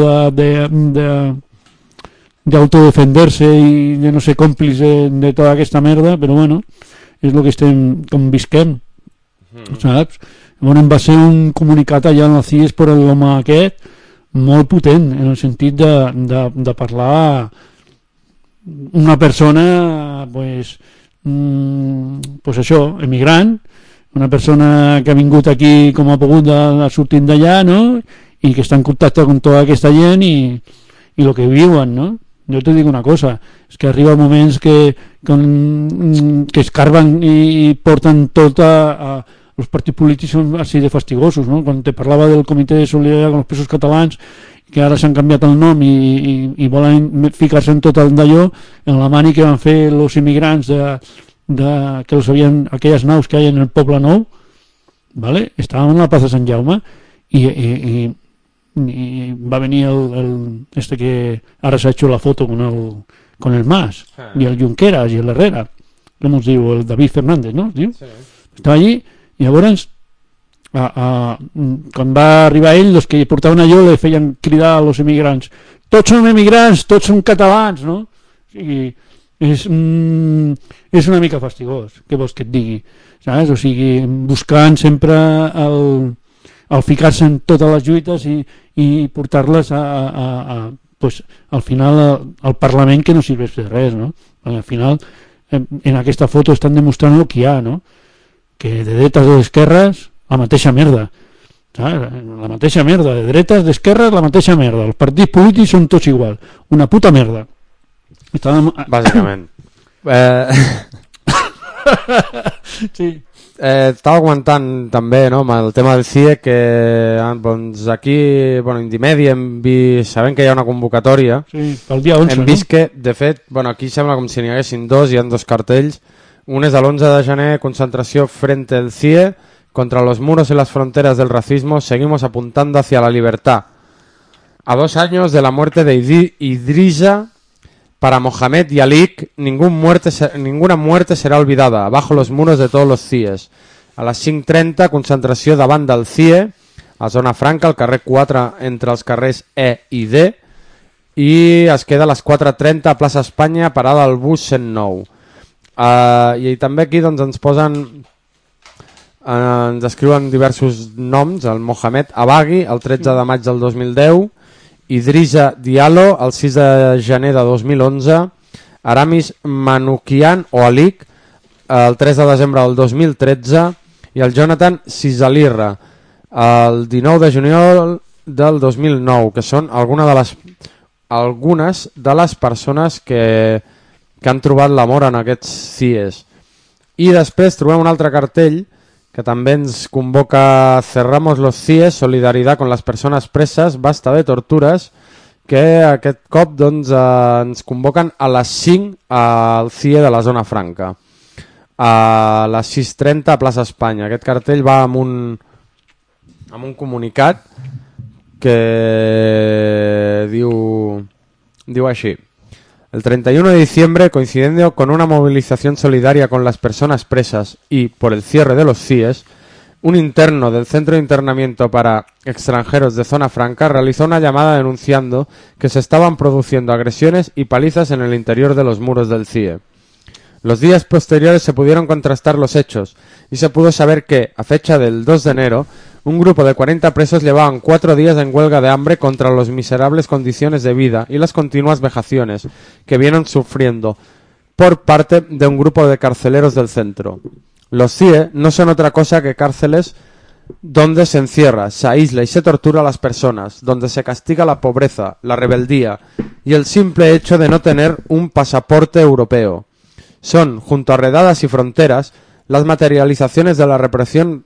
d'autodefender-se i de no ser còmplice de tota aquesta merda, però bueno, és el que estem com visquem, saps? Bueno, va ser un comunicat allà en la CIES per l'home aquest molt potent, en el sentit de parlar una persona pues això, emigrant, una persona que ha vingut aquí com ha pogut sortint d'allà, no? I que està en contacte amb tota aquesta gent i el que viuen, no? Jo te dic una cosa, és que arriba moments que escarben i porten tot a los partits polítics són així de fastigosos, no? Quan te parlava del Comitè de Solidaritat amb els Presos Catalans, que ara s'han canviat el nom i volen ficar-se en tot el d'allò, en la mani que van fer els immigrants que els havien, aquelles naus que hi ha en el Poble Nou, ¿vale? Estàvem en la plaça Sant Jaume i va venir este que ara s'ha hecho la foto con el Mas i el Junqueras i el Herrera, com es diu, el David Fernández, no? Sí. Estava allí i llavors quan va arribar ell, els que portaven allò li feien cridar a los emigrants, tots són emigrants, tots són catalans, no? I és una mica fastigós, què vols que et digui, saps? O sigui, buscant sempre el ficar-se en totes les lluites i portar-les pues, al final al Parlament, que no serveix de res, no? Al final en aquesta foto estan demostrant el que hi ha, no? Que de dretes o d'esquerres la mateixa merda, saps? La mateixa merda, de dretes, d'esquerres, la mateixa merda, els partits polítics són tots igual, una puta merda. Bàsicament. Sí. Estava comentant també, no, amb el tema del CIE, que doncs aquí, Indimèdia, sabem que hi ha una convocatòria. Sí, pel dia 11, hem vist que, de fet, aquí sembla com si n'hi haguessin dos, hi ha dos cartells. Un és l'11 de gener, concentració frente al CIE, contra los muros y las fronteras del racismo, seguimos apuntando hacia la libertad. A 2 años de la muerte de Idrissa, para Mohamed y Alik, ninguna muerte será olvidada, bajo los muros de todos los CIEs. A les 5:30, concentració davant del CIE, a Zona Franca, al carrer 4, entre els carrers E i D, i es queda a les 4:30 a plaça Espanya, parada al bus 109. I també aquí doncs, ens posen... ens escriuen diversos noms, el Mohamed Abaghi, el 13 de maig del 2010, Idrissa Diallo, el 6 de gener de 2011, Aramis Manoukian o Alik, el 3 de desembre del 2013, i el Jonathan Sisalirra, el 19 de juliol del 2009, que són algunes de les persones que han trobat l'amor en aquests CIEs. I després trobem un altre cartell que també ens convoca Cerramos los CIEs, solidaridad con las personas presas, basta de torturas, que aquest cop doncs, ens convoquen a les 5 al CIE de la Zona Franca, a les 6:30 a plaça Espanya. Aquest cartell va amb un comunicat que diu així: el 31 de diciembre, coincidiendo con una movilización solidaria con las personas presas y por el cierre de los CIEs, un interno del Centro de Internamiento para Extranjeros de Zona Franca realizó una llamada denunciando que se estaban produciendo agresiones y palizas en el interior de los muros del CIE. Los días posteriores se pudieron contrastar los hechos y se pudo saber que, a fecha del 2 de enero, un grupo de 40 presos llevaban 4 días en huelga de hambre contra las miserables condiciones de vida y las continuas vejaciones que vienen sufriendo por parte de un grupo de carceleros del centro. Los CIE no son otra cosa que cárceles donde se encierra, se aísla y se tortura a las personas, donde se castiga la pobreza, la rebeldía y el simple hecho de no tener un pasaporte europeo. Son, junto a redadas y fronteras, las materializaciones de la represión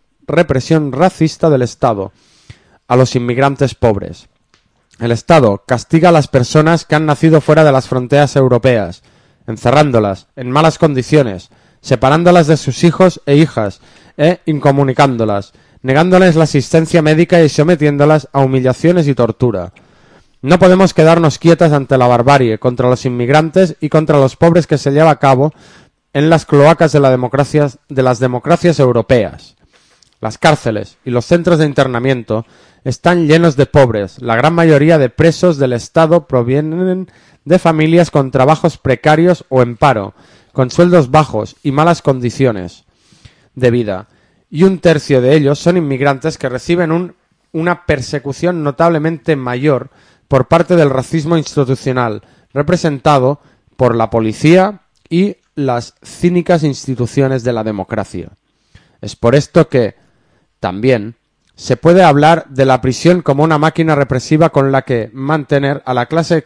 racista del Estado a los inmigrantes pobres. El Estado castiga a las personas que han nacido fuera de las fronteras europeas, encerrándolas en malas condiciones, separándolas de sus hijos e hijas e incomunicándolas, negándoles la asistencia médica y sometiéndolas a humillaciones y tortura. No podemos quedarnos quietas ante la barbarie contra los inmigrantes y contra los pobres que se lleva a cabo en las cloacas de las democracias europeas. Las cárceles y los centros de internamiento están llenos de pobres. La gran mayoría de presos del Estado provienen de familias con trabajos precarios o en paro, con sueldos bajos y malas condiciones de vida. Y 1/3 de ellos son inmigrantes que reciben una persecución notablemente mayor por parte del racismo institucional, representado por la policía y las cínicas instituciones de la democracia. Es por esto que, también, se puede hablar de la prisión como una máquina represiva con la que mantener a la clase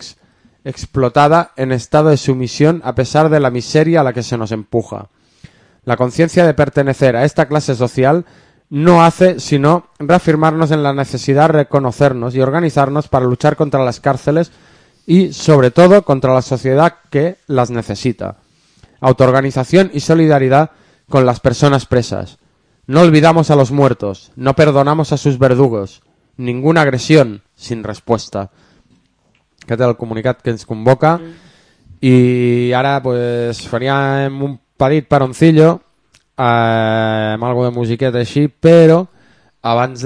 explotada en estado de sumisión a pesar de la miseria a la que se nos empuja. La conciencia de pertenecer a esta clase social no hace sino reafirmarnos en la necesidad de reconocernos y organizarnos para luchar contra las cárceles y, sobre todo, contra la sociedad que las necesita. Autoorganización y solidaridad con las personas presas. No olvidamos a los muertos, no perdonamos a sus verdugos. Ninguna agresión sin respuesta. Aquest és el comunicat que ens convoca. I ara pues, faríem un petit paroncillo amb algo de musiqueta així, però abans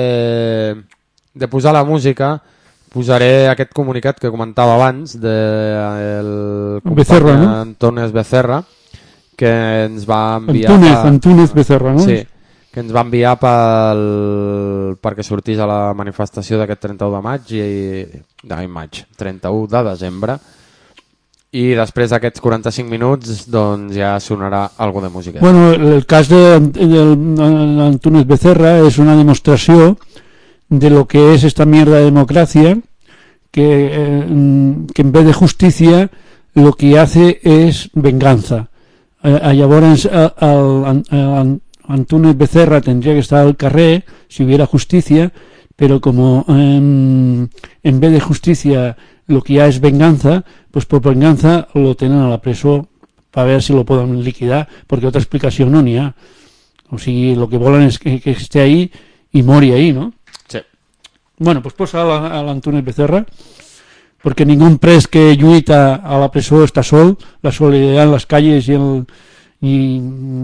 de posar la música posaré aquest comunicat que comentava abans del Becerra, no? Antònez Becerra, que ens va enviar Antúnez Becerra, no? Sí, que ens va enviar perquè sortís a la manifestació d'aquest 31 de maig 31 de desembre, i després d'aquests 45 minuts doncs ja sonarà algo de música. Bueno, el cas d'Antúnez Becerra es una demostración de lo que es esta mierda de democracia, que en vez de justicia lo que hace es venganza. Llavors Antúnez Becerra tendría que estar al carrer si hubiera justicia, pero como en vez de justicia lo que ya es venganza, pues por venganza lo tienen a la preso para ver si lo pueden liquidar, porque otra explicación no n'hi ha. O sigui, lo que volen es que esté ahí y mori ahí, ¿no? Sí. Bueno, pues posa a l'Antúnez Becerra, porque ningún pres que lluita a la presó está sol, la solidaridad en las calles y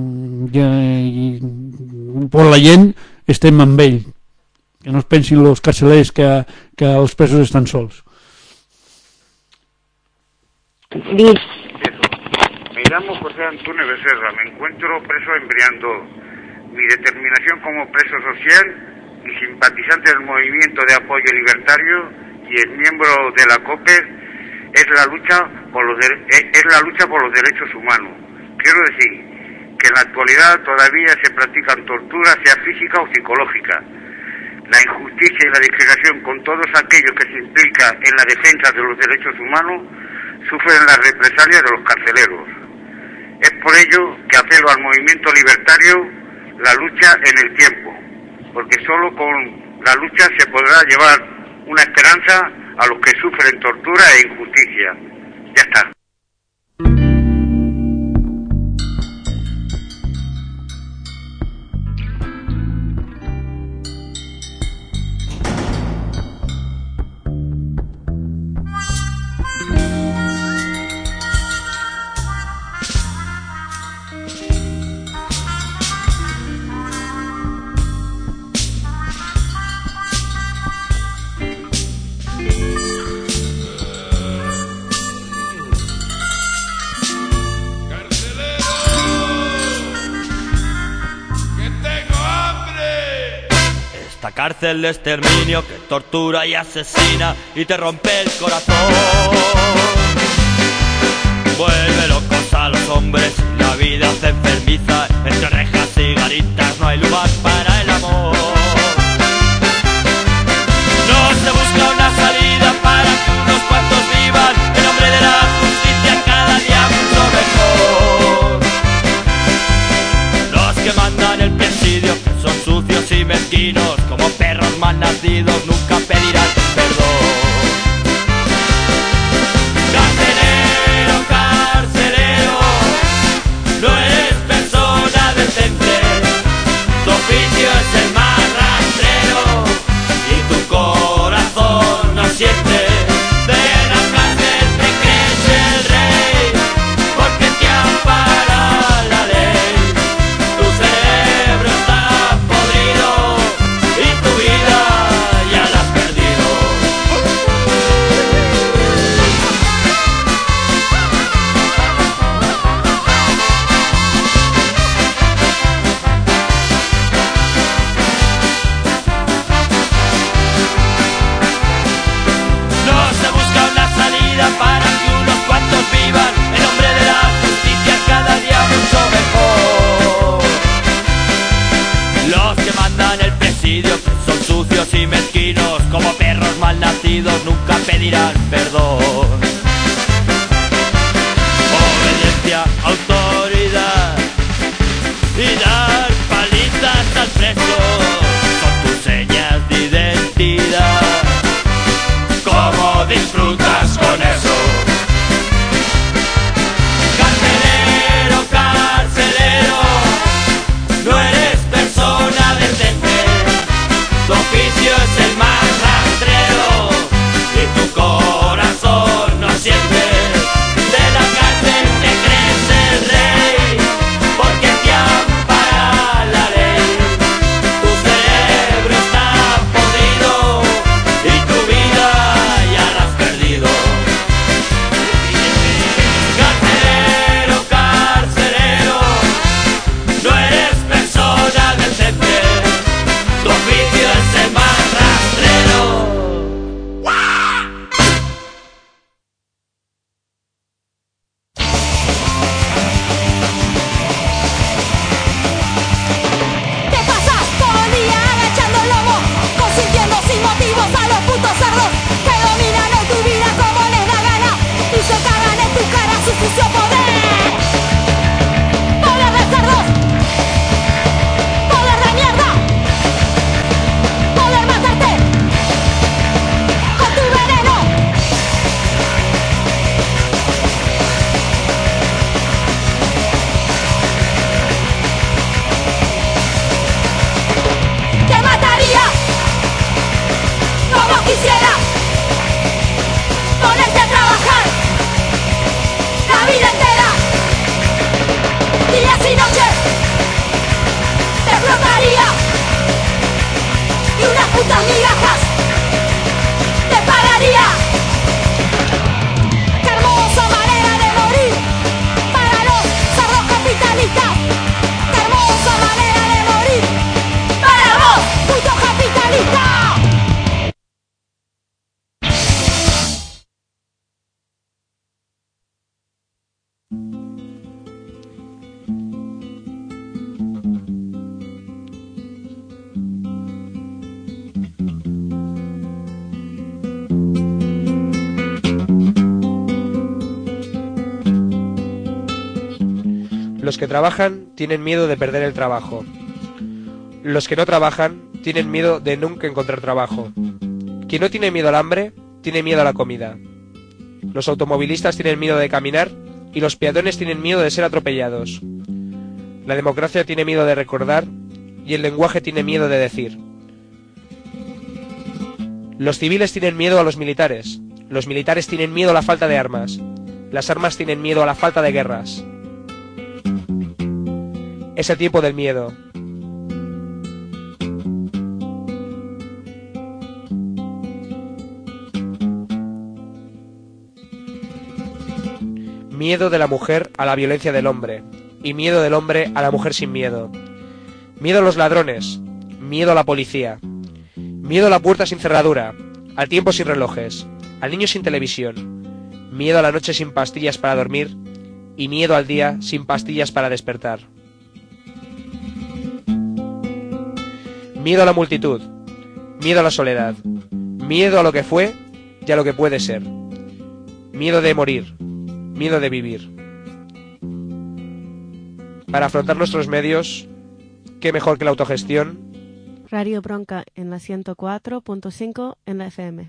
por la gent estem amb ell, que no es pensin los carcelers que els presos estan sols. Me llamo José Antúnez Becerra, me encuentro preso en Briandó. Mi determinación como preso social y simpatizante del movimiento de apoyo libertario y el miembro de la COPE es la lucha por los derechos humanos. Quiero decir que en la actualidad todavía se practican torturas, sea física o psicológica. La injusticia y la discriminación con todos aquellos que se implican en la defensa de los derechos humanos sufren las represalias de los carceleros. Es por ello que apelo al movimiento libertario la lucha en el tiempo, porque solo con la lucha se podrá llevar una esperanza a los que sufren tortura e injusticia. Ya está. Esta cárcel de exterminio que tortura y asesina y te rompe el corazón. Vuelve locos a los hombres y la vida se enfermiza. Entre rejas y garitas no hay lugar para el amor. No se busca una salida para que unos cuantos vivan en nombre de la justicia cada día mucho mejor. Los que mandan el presidio, que son sucios y mezquinos, como perros mal nacidos, nunca pedirán perdón. Carcelero, carcelero, no eres persona decente. Tu oficio es el más rastrero y tu corazón no siente. De la cárcel te crees el rey porque te ampara la ley. Tu cerebro está podrido y tu vida ya Los que trabajan tienen miedo de perder el trabajo. Los que no trabajan tienen miedo de nunca encontrar trabajo. Quien no tiene miedo al hambre, tiene miedo a la comida. Los automovilistas tienen miedo de caminar y los peatones tienen miedo de ser atropellados. La democracia tiene miedo de recordar y el lenguaje tiene miedo de decir. Los civiles tienen miedo a los militares. Los militares tienen miedo a la falta de armas. Las armas tienen miedo a la falta de guerras. Es el tiempo del miedo. Miedo de la mujer a la violencia del hombre, y miedo del hombre a la mujer sin miedo. Miedo a los ladrones, miedo a la policía, miedo a la puerta sin cerradura, al tiempo sin relojes, al niño sin televisión, miedo a la noche sin pastillas para dormir, y miedo al día sin pastillas para despertar. Miedo a la multitud, miedo a la soledad, miedo a lo que fue y a lo que puede ser, miedo de morir, miedo de vivir. Para afrontar nuestros medios, qué mejor que la autogestión. Radio Bronca en la 104.5 en la FM.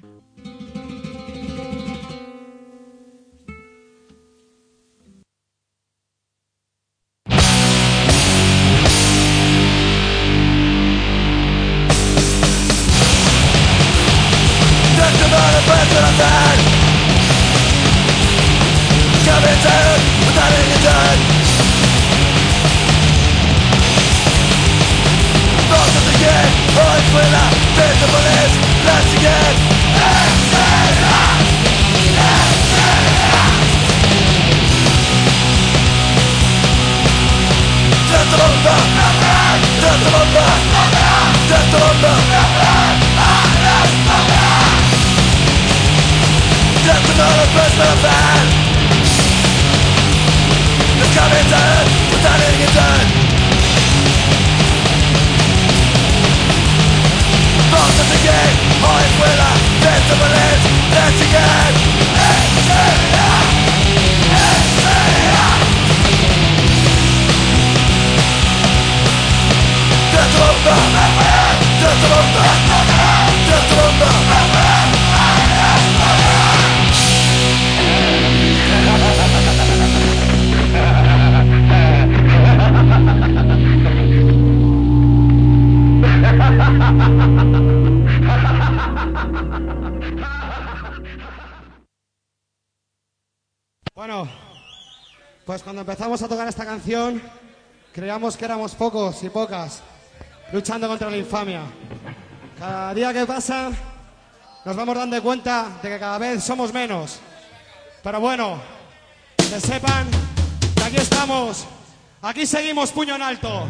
Bueno, pues cuando empezamos a tocar esta canción, creíamos que éramos pocos y pocas, luchando contra la infamia. Cada día que pasa, nos vamos dando cuenta de que cada vez somos menos. Pero bueno, que sepan que aquí estamos, aquí seguimos puño en alto.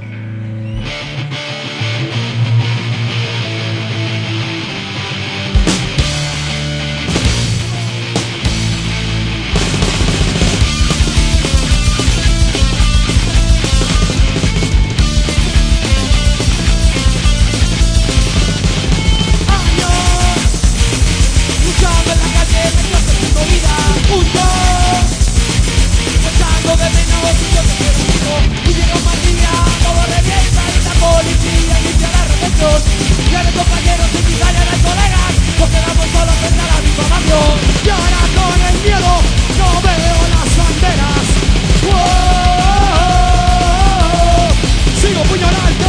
Echando de menos yo te quiero mucho. Y llega un mal día, todo revienta y la policía iniciará retención. Y ahora compañeros y quizá ya no colegas, nos quedamos solos frente a la difamación. Y ahora con el miedo no veo las banderas. ¡Oh! Sigo puño en alto.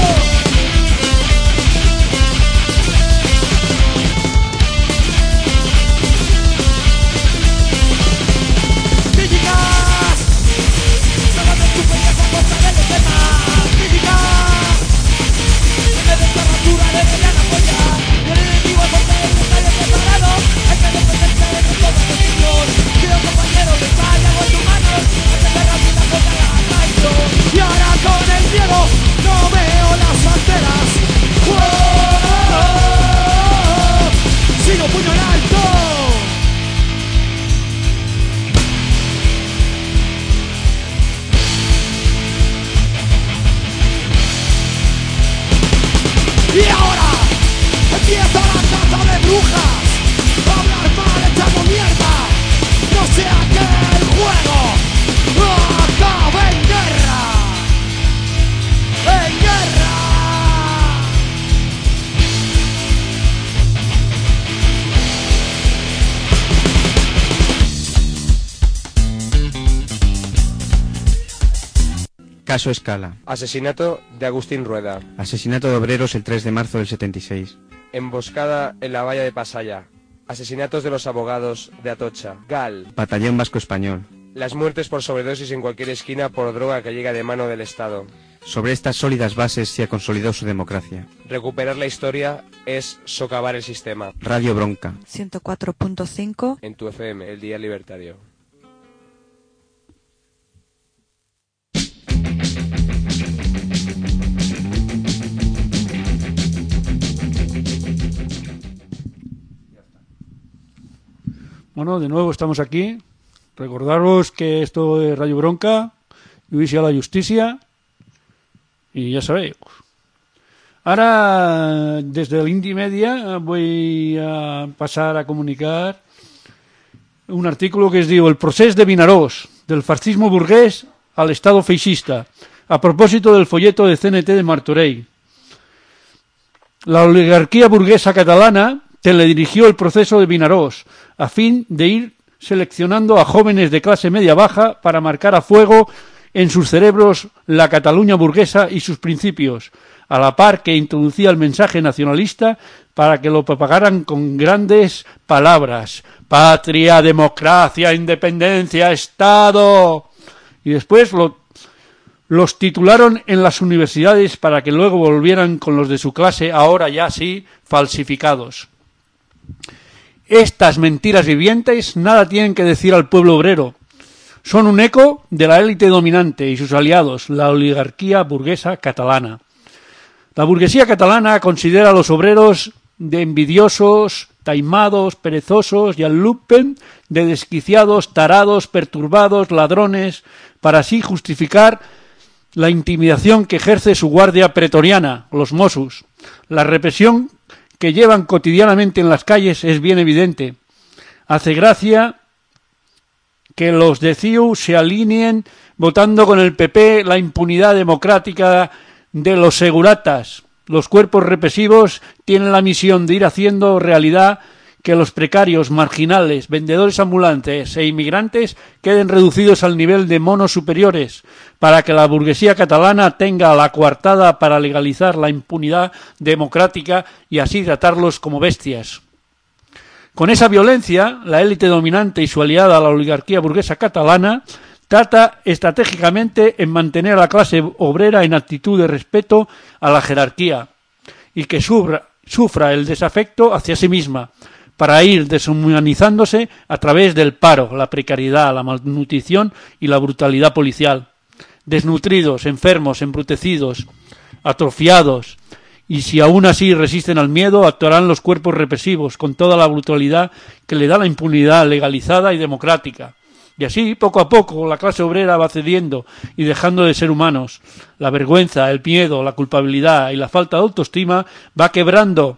Y ahora con el miedo no veo las banderas. ¡Oh! Sigo puño en alto. Y ahora empieza la caza de brujas, a hablar mal echando mierda, no sea que el juego acabe en guerra. Caso Escala. Asesinato de Agustín Rueda. Asesinato de obreros el 3 de marzo del 76. Emboscada en la valla de Pasaya. Asesinatos de los abogados de Atocha. GAL. Batallón Vasco Español. Las muertes por sobredosis en cualquier esquina por droga que llega de mano del Estado. Sobre estas sólidas bases se ha consolidado su democracia. Recuperar la historia es socavar el sistema. Radio Bronca. 104.5 En tu FM, el Día Libertario. Bueno, de nuevo estamos aquí. Recordaros que esto es Radio Bronca, Lluís a la Justícia, y ya sabéis. Ahora, desde el Indie Media, voy a pasar a comunicar un artículo que es diu El procés de Vinaròs, del fascismo burgués al Estado feixista, a propósito del folleto de CNT de Martorell. La oligarquía burguesa catalana teledirigió el proceso de Vinaròs, a fin de ir seleccionando a jóvenes de clase media-baja para marcar a fuego en sus cerebros la Cataluña burguesa y sus principios, a la par que introducía el mensaje nacionalista para que lo propagaran con grandes palabras: patria, democracia, independencia, Estado. Y después los titularon en las universidades para que luego volvieran con los de su clase, ahora ya sí, falsificados. Estas mentiras vivientes nada tienen que decir al pueblo obrero. Son un eco de la élite dominante y sus aliados, la oligarquía burguesa catalana. La burguesía catalana considera a los obreros de envidiosos, taimados, perezosos y al lumpen de desquiciados, tarados, perturbados, ladrones, para así justificar la intimidación que ejerce su guardia pretoriana, los Mossos. La represión que llevan cotidianamente en las calles es bien evidente. Hace gracia que los de CiU se alineen votando con el PP la impunidad democrática de los seguratas. Los cuerpos represivos tienen la misión de ir haciendo realidad que los precarios, marginales, vendedores ambulantes e inmigrantes queden reducidos al nivel de monos superiores, para que la burguesía catalana tenga la coartada para legalizar la impunidad democrática y así tratarlos como bestias. Con esa violencia, la élite dominante y su aliada, la oligarquía burguesa catalana, trata estratégicamente en mantener a la clase obrera en actitud de respeto a la jerarquía y que sufra el desafecto hacia sí misma, para ir deshumanizándose a través del paro, la precariedad, la malnutrición y la brutalidad policial. Desnutridos, enfermos, embrutecidos, atrofiados, y si aún así resisten al miedo, actuarán los cuerpos represivos con toda la brutalidad que le da la impunidad legalizada y democrática. Y así, poco a poco, la clase obrera va cediendo y dejando de ser humanos. La vergüenza, el miedo, la culpabilidad y la falta de autoestima va quebrando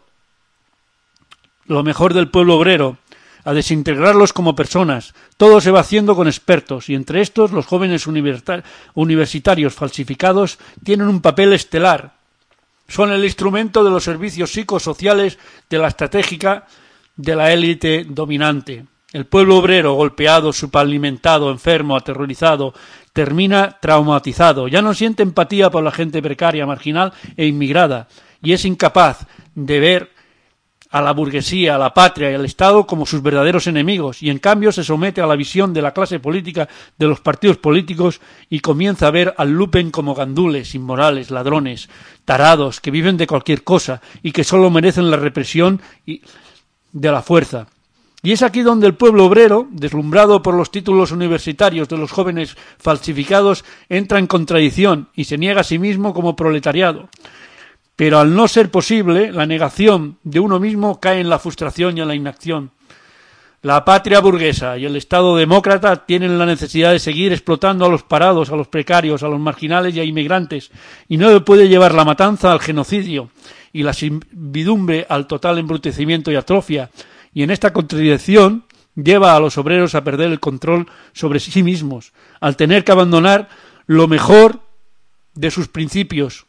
lo mejor del pueblo obrero, a desintegrarlos como personas. Todo se va haciendo con expertos, y entre estos los jóvenes universitarios falsificados tienen un papel estelar. Son el instrumento de los servicios psicosociales de la estratégica de la élite dominante. El pueblo obrero, golpeado, subalimentado, enfermo, aterrorizado, termina traumatizado. Ya no siente empatía por la gente precaria, marginal e inmigrada, y es incapaz de ver a la burguesía, a la patria y al Estado como sus verdaderos enemigos, y en cambio se somete a la visión de la clase política de los partidos políticos y comienza a ver al lumpen como gandules, inmorales, ladrones, tarados, que viven de cualquier cosa y que solo merecen la represión de la fuerza. Y es aquí donde el pueblo obrero, deslumbrado por los títulos universitarios de los jóvenes falsificados, entra en contradicción y se niega a sí mismo como proletariado. Pero al no ser posible, la negación de uno mismo cae en la frustración y en la inacción. La patria burguesa y el Estado demócrata tienen la necesidad de seguir explotando a los parados, a los precarios, a los marginales y a inmigrantes, y no puede llevar la matanza al genocidio y la servidumbre al total embrutecimiento y atrofia, y en esta contradicción lleva a los obreros a perder el control sobre sí mismos, al tener que abandonar lo mejor de sus principios,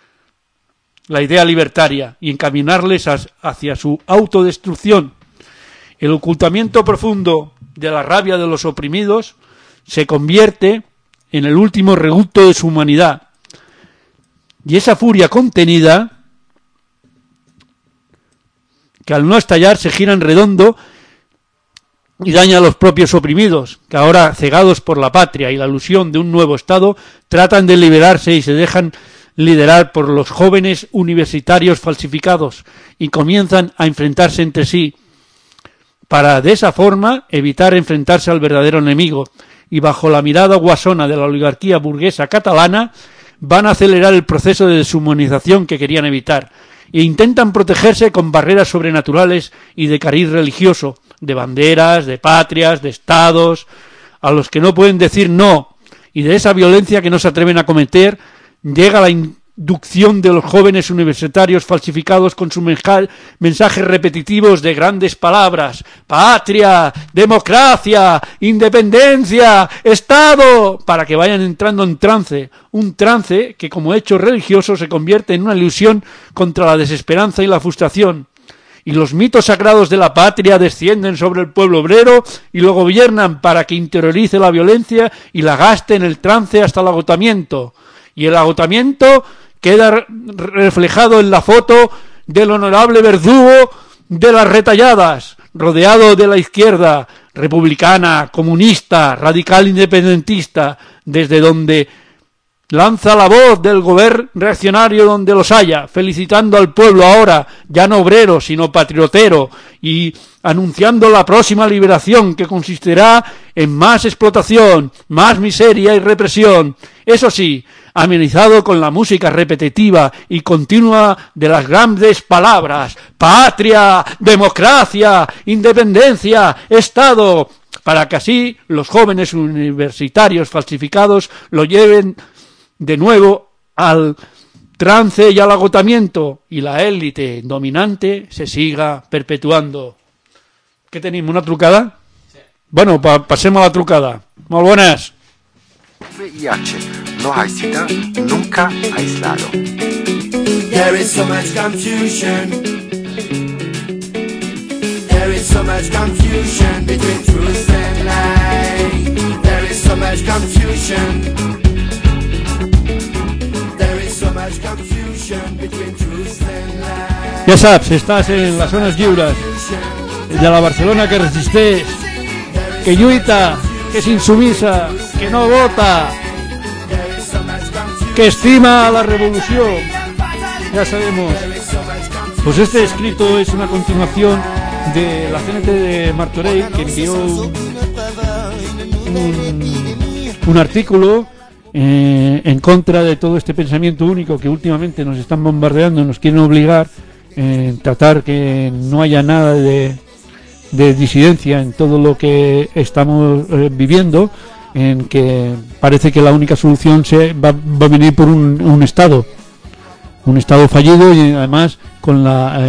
la idea libertaria, y encaminarles hacia su autodestrucción. El ocultamiento profundo de la rabia de los oprimidos se convierte en el último reducto de su humanidad. Y esa furia contenida, que al no estallar se gira en redondo y daña a los propios oprimidos, que ahora, cegados por la patria y la ilusión de un nuevo Estado, tratan de liberarse y se dejan liderar por los jóvenes universitarios falsificados y comienzan a enfrentarse entre sí, para de esa forma evitar enfrentarse al verdadero enemigo, y bajo la mirada guasona de la oligarquía burguesa catalana van a acelerar el proceso de deshumanización que querían evitar, e intentan protegerse con barreras sobrenaturales y de cariz religioso, de banderas, de patrias, de estados, a los que no pueden decir no, y de esa violencia que no se atreven a cometer, llega la inducción de los jóvenes universitarios falsificados con sus mensajes repetitivos de grandes palabras: patria, democracia, independencia, Estado, para que vayan entrando en trance, un trance que como hecho religioso se convierte en una ilusión contra la desesperanza y la frustración. Y los mitos sagrados de la patria descienden sobre el pueblo obrero y lo gobiernan para que interiorice la violencia y la gaste en el trance hasta el agotamiento. Y el agotamiento queda reflejado en la foto del honorable verdugo de las retalladas, rodeado de la izquierda republicana, comunista, radical independentista, desde donde lanza la voz del gobierno reaccionario donde los haya, felicitando al pueblo ahora, ya no obrero, sino patriotero, y anunciando la próxima liberación que consistirá en más explotación, más miseria y represión. Eso sí, amenizado con la música repetitiva y continua de las grandes palabras: patria, democracia, independencia, Estado, para que así los jóvenes universitarios falsificados lo lleven de nuevo al trance y al agotamiento, y la élite dominante se siga perpetuando. ¿Qué tenemos? ¿Una trucada? Sí. Bueno, pasemos a la trucada. Muy buenas. VIH, no hay SIDA, nunca aislado. There is so much confusion. There is so much confusion between truth and lie. There is so much confusion. Ja saps, estàs en les zones lliures de la Barcelona que resisteix, que lluita, que és insumisa, que no vota, que estima la revolució. Ya sabemos. Pues este escrito es una continuación de la CNT de Martorell, que envió un artículo en contra de todo este pensamiento único que últimamente nos están bombardeando, nos quieren obligar a tratar que no haya nada de disidencia en todo lo que estamos viviendo, en que parece que la única solución va a venir por un Estado fallido, y además con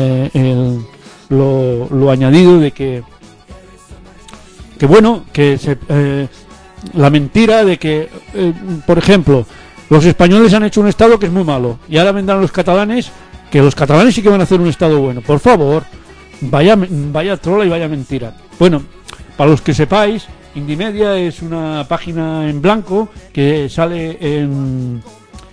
lo añadido de que bueno, que la mentira de que, por ejemplo, los españoles han hecho un Estado que es muy malo, y ahora vendrán los catalanes, que los catalanes sí que van a hacer un Estado bueno. Por favor, vaya trola y vaya mentira. Bueno, para los que sepáis, Indymedia es una página en blanco que sale en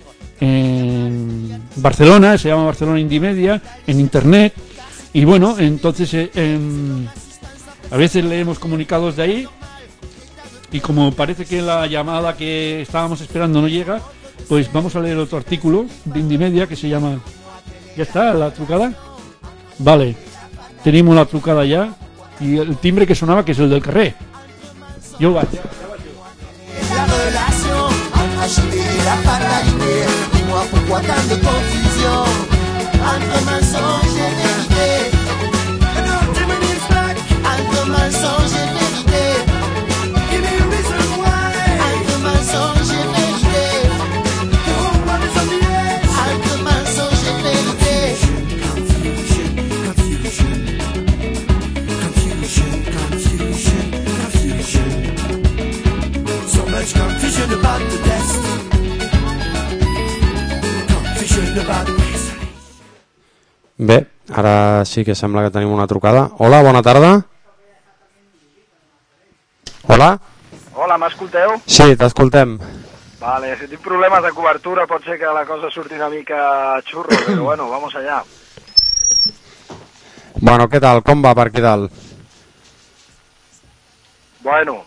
Barcelona, se llama Barcelona Indymedia, en internet, y bueno, entonces a veces leemos comunicados de ahí, y como parece que la llamada que estábamos esperando no llega, pues vamos a leer otro artículo de Indymedia que se llama... ¿Ya está la trucada? Vale, tenemos la trucada ya, y el timbre que sonaba, que es el del carrer. Yo vaig. La relation entre Chili et la fatalité. Dis-moi pourquoi tant de confusion entre mensonge et vérité. Entre mensonge et vérité. Give me a reason why. Entre mensonge et vérité. Entre mensonge et vérité. Confusion about the test. Confusion about this. Bé, ara sí que sembla que tenim una trucada. Hola, bona tarda. Hola? Hola, m'escolteu? Sí, t'escoltem. Vale, si tinc problemes de cobertura pot ser que la cosa surti una mica xurro, però bueno, vamos allá. Bueno, què tal? Com va per aquí dalt? Bueno.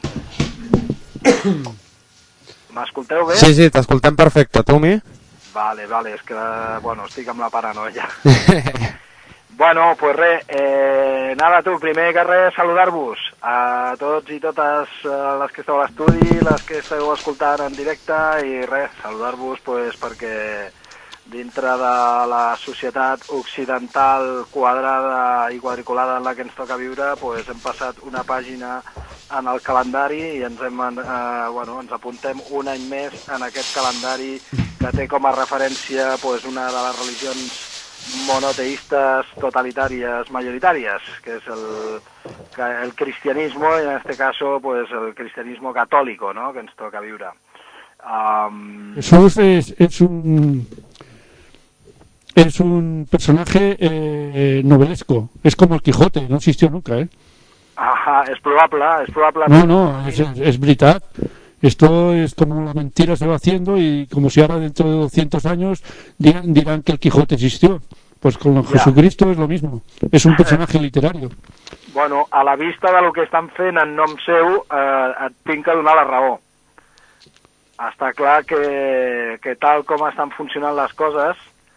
M'escolteu bé? Sí, t'escoltem perfecte. Tu, mi? Vale, és que, bueno, estic amb la paranoia. Bueno, pues res, nada, tu, primer que res, saludar-vos a tots i totes les que esteu a l'estudi, les que esteu escoltant en directe, i res, saludar-vos pues, perquè dintre de la societat occidental quadrada i quadriculada en la que ens toca viure, pues, hem passat una pàgina en el calendari i ens apuntem un any més en aquest calendari que té com a referència pues, una de les religions monoteístas totalitarias mayoritarias, que es el cristianismo, y en este caso pues el cristianismo católico, ¿no?, que ens toca viure. Jesús es un personaje novelesco, es como el Quijote, no existió nunca, ¿eh? Ajá, es probable. No, es veritat. Esto es como la mentira se va haciendo y como si ahora dentro de 200 años dirán que el Quijote existió. Pues con Jesucristo es lo mismo. Es un personaje literario. Bueno, a la vista de lo que estan fent en nom seu, et tinc que donar la raó. Està clar que tal com estan funcionant les coses,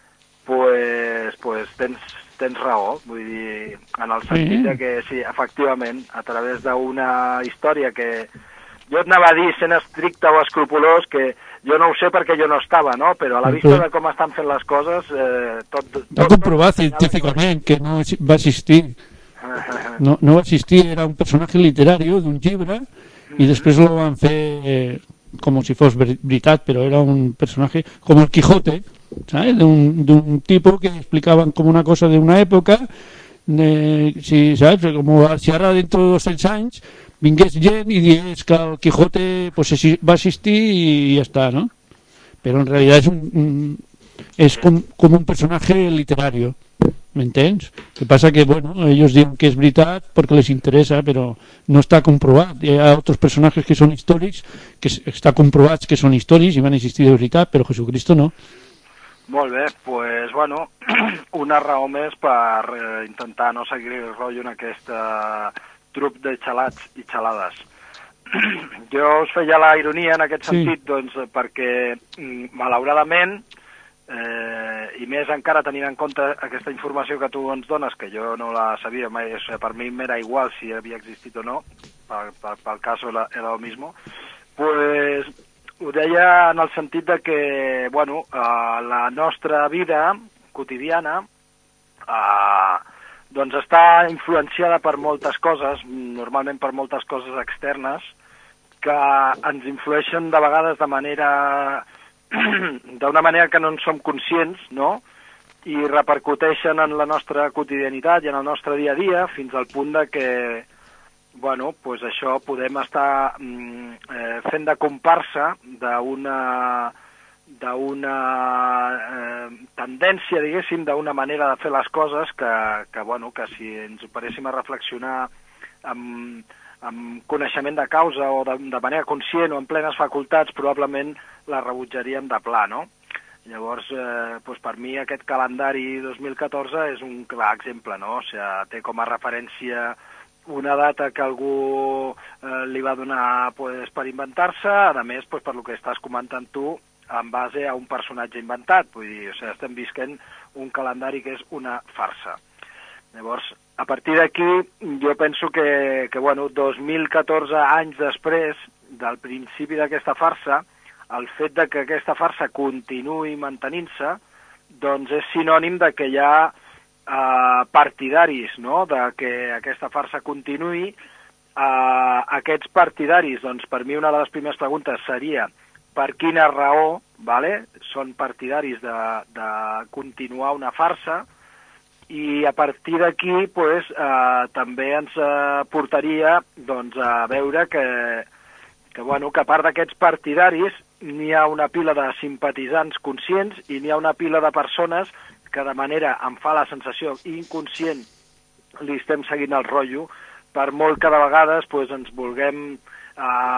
pues tens raó. Vull dir, en el sentit de que sí, efectivament, a través d'una història que jo et anava a dir, sent estricte o escrupolós, que jo no ho sé perquè jo no estava, no? Però a la vista de com estan fent les coses, tot... Està comprovat científicament que no va existir. No va existir, era un personatge literari d'un llibre i després lo van fer com si fos veritat, però era un personatge com el Quijote, ¿sabes? De un tipo que explicaban como una cosa de una época, ¿sabes? Como si ahora dentro de 200 anys vingués gent i digués que el Quijote pues, va existir y ya está, ¿no? Pero en realidad es como un personaje literario, ¿me entiendes? Lo que pasa que, bueno, ellos diuen que es veritat porque les interesa, pero no está comprovat. Hi ha otros personajes que son històrics, que està comprovats que són històrics i van existir de veritat, però Jesucristo no. Molt bé, pues, bueno, una raó més per intentar no seguir el rotllo en aquesta trup de xalats i xalades. Jo us feia la ironia en aquest sentit, doncs, perquè malauradament, i més encara tenint en compte aquesta informació que tu ens dones, que jo no la sabia mai, o sigui, per mi m'era igual si havia existit o no, pel cas era lo mismo, pues ho deia en el sentit de que, bueno, la nostra vida quotidiana doncs està influenciada per moltes coses, normalment per moltes coses externes, que ens influeixen de vegades d'una manera que no en som conscients, no?, i repercuteixen en la nostra quotidianitat i en el nostre dia a dia, fins al punt de que, bueno, pues això podem estar fent de comparsa d'una tendència, diguéssim, d'una manera de fer les coses que bueno, que si ens ho paréssim a reflexionar amb coneixement de causa o de manera conscient o en plenes facultats, probablement la rebutjaríem de pla, no? Llavors, doncs per mi aquest calendari 2014 és un clar exemple, no? O sigui, té com a referència una data que algú li va donar pues, per inventar-se, a més, pues, per lo que estàs comentant tu, en base a un personatge inventat. Vull dir, o sigui, estem visquent un calendari que és una farsa. Llavors, a partir d'aquí, jo penso que bueno, 2014 anys després del principi d'aquesta farsa, el fet de que aquesta farsa continuï mantenint-se, doncs és sinònim de que hi ha partidaris, no?, de que aquesta farsa continuï. Aquests partidaris, doncs per mi una de les primeres preguntes seria per quina raó, vale? Són partidaris de continuar una farsa, i a partir d'aquí pues, també ens portaria doncs, a veure que bueno, que a part d'aquests partidaris n'hi ha una pila de simpatitzants conscients i n'hi ha una pila de persones que de manera, em fa la sensació inconscient, li estem seguint el rotllo, per molt que de vegades pues, ens vulguem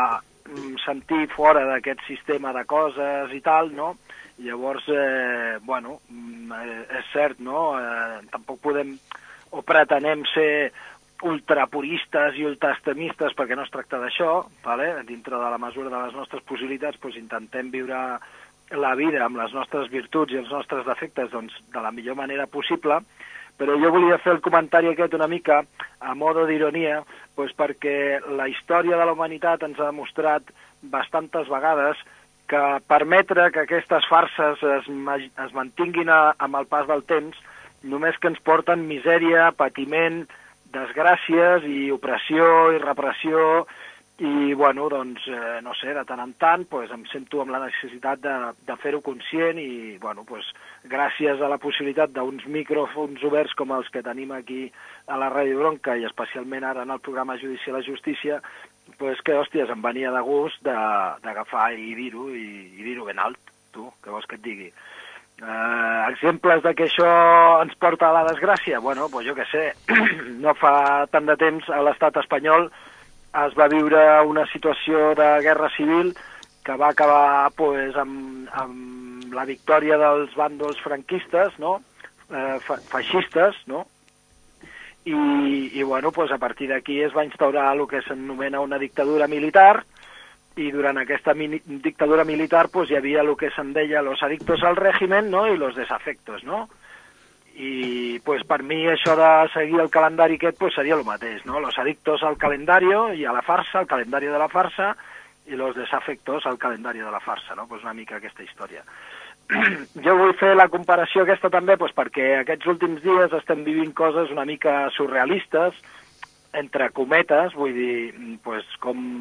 sentir fora d'aquest sistema de coses i tal, no? Llavors, bueno, és cert, no? Tampoc podem o pretenem ser ultrapuristes i ultraextremistes perquè no es tracta d'això, vale? Dintre de la mesura de les nostres possibilitats doncs intentem viure la vida amb les nostres virtuts i els nostres defectes doncs, de la millor manera possible, però jo volia fer el comentari aquest una mica a modo d'ironia doncs perquè la història de la humanitat ens ha demostrat bastantes vegades que permetre que aquestes farses es mantinguin amb el pas del temps només que ens porten misèria, patiment, desgràcies i opressió i repressió i, bueno, doncs, no sé, de tant en tant pues, em sento amb la necessitat de fer-ho conscient i, bueno, pues, gràcies a la possibilitat d'uns micròfons oberts com els que tenim aquí a la Ràdio Bronca i especialment ara en el programa Judici a la Justícia, pues que, hòsties, em venia de gust d'agafar i dir-ho ben alt, tu, què vols que et digui? Exemples de que això ens porta a la desgràcia? Bueno, pues jo què sé, no fa tant de temps a l'estat espanyol es va viure una situació de guerra civil que va acabar pues, amb la victòria dels bàndols franquistes, no? Feixistes, no? I bueno, pues, a partir d'aquí es va instaurar el que s'anomena una dictadura militar i durant aquesta dictadura militar pues, hi havia el que se'n deia los adictos al régimen, no? I los desafectos, no? I pues, per mi això de seguir el calendari aquest pues, seria el mateix, no? Los adictos al calendario i a la farsa, al calendari de la farsa, i los desafectos al calendari de la farsa, no? Pues una mica aquesta història. Jo vull fer la comparació aquesta també pues, perquè aquests últims dies estem vivint coses una mica surrealistes, entre cometes, vull dir, pues, com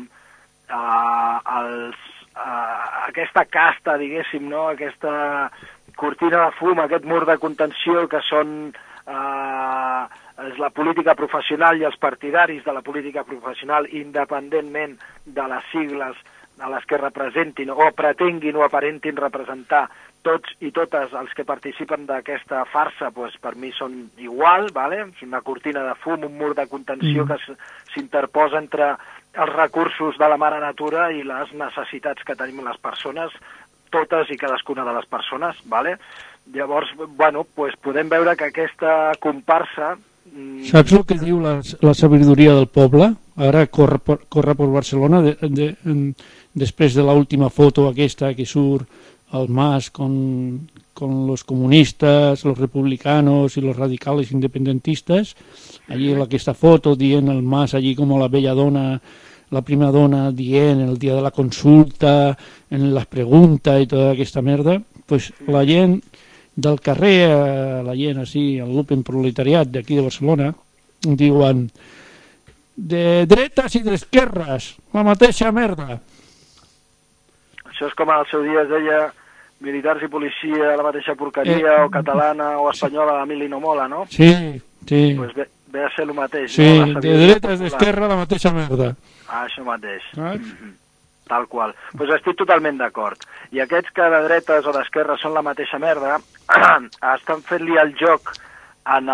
aquesta casta, diguéssim, no? Aquesta cortina de fum, aquest mur de contenció que són és la política professional i els partidaris de la política professional independentment de les sigles a les que representin o pretenguin o aparentin representar tots i totes els que participen d'aquesta farsa, doncs per mi són igual, ¿vale? És una cortina de fum, un mur de contenció que s'interposa entre els recursos de la mare natura i les necessitats que tenim les persones, totes i cadascuna de les persones, ¿vale? Llavors, bueno, pues podem veure que aquesta comparsa... Saps el que diu la sabidoria del poble? Ara corre per Barcelona després de l'última foto aquesta que surt el MAS con los comunistas, los republicanos y los radicales independentistas. Allí aquesta foto dient el MAS allí com la bella dona, la prima dona dient el dia de la consulta, en les preguntes i tota aquesta merda, pues la gent del carrer, la gent així, el lupen proletariat d'aquí de Barcelona, diuen de dretes i d'esquerres, la mateixa merda. Això és com al seu dia es deia militars i policia, la mateixa porqueria, o catalana o espanyola, la mil i no mola, no? Sí, sí. Pues ve a ser el mateix. Sí, no? De dretes d'esquerra, la mateixa merda. Això mateix. Tal qual. Pues estic totalment d'acord. I aquests que de dretes o d'esquerra són la mateixa merda, estan fent-li el joc amb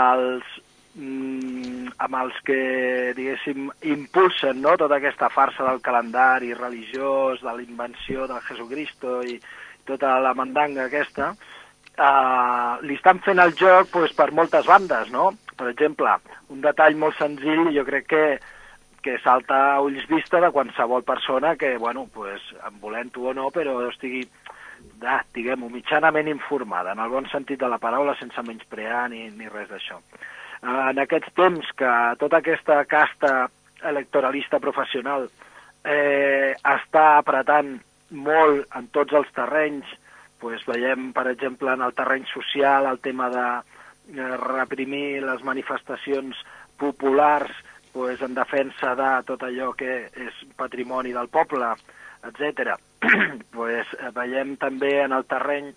els que, diguéssim, impulsen, no?, tota aquesta farsa del calendari religiós, de la invenció del Jesucristo i tota la mandanga aquesta, li estan fent el joc pues, per moltes bandes, no? Per exemple, un detall molt senzill, jo crec que salta a ulls vista de qualsevol persona que, bueno, pues, en volent-ho o no, però estigui, diguem-ho, mitjanament informada, en el bon sentit de la paraula, sense menysprear ni res d'això. En aquests temps que tota aquesta casta electoralista professional està apretant molt en tots els terrenys, pues veiem, per exemple, en el terreny social el tema de reprimir les manifestacions populars pues, en defensa de tot allò que és patrimoni del poble, etc. Pues, veiem també en el terreny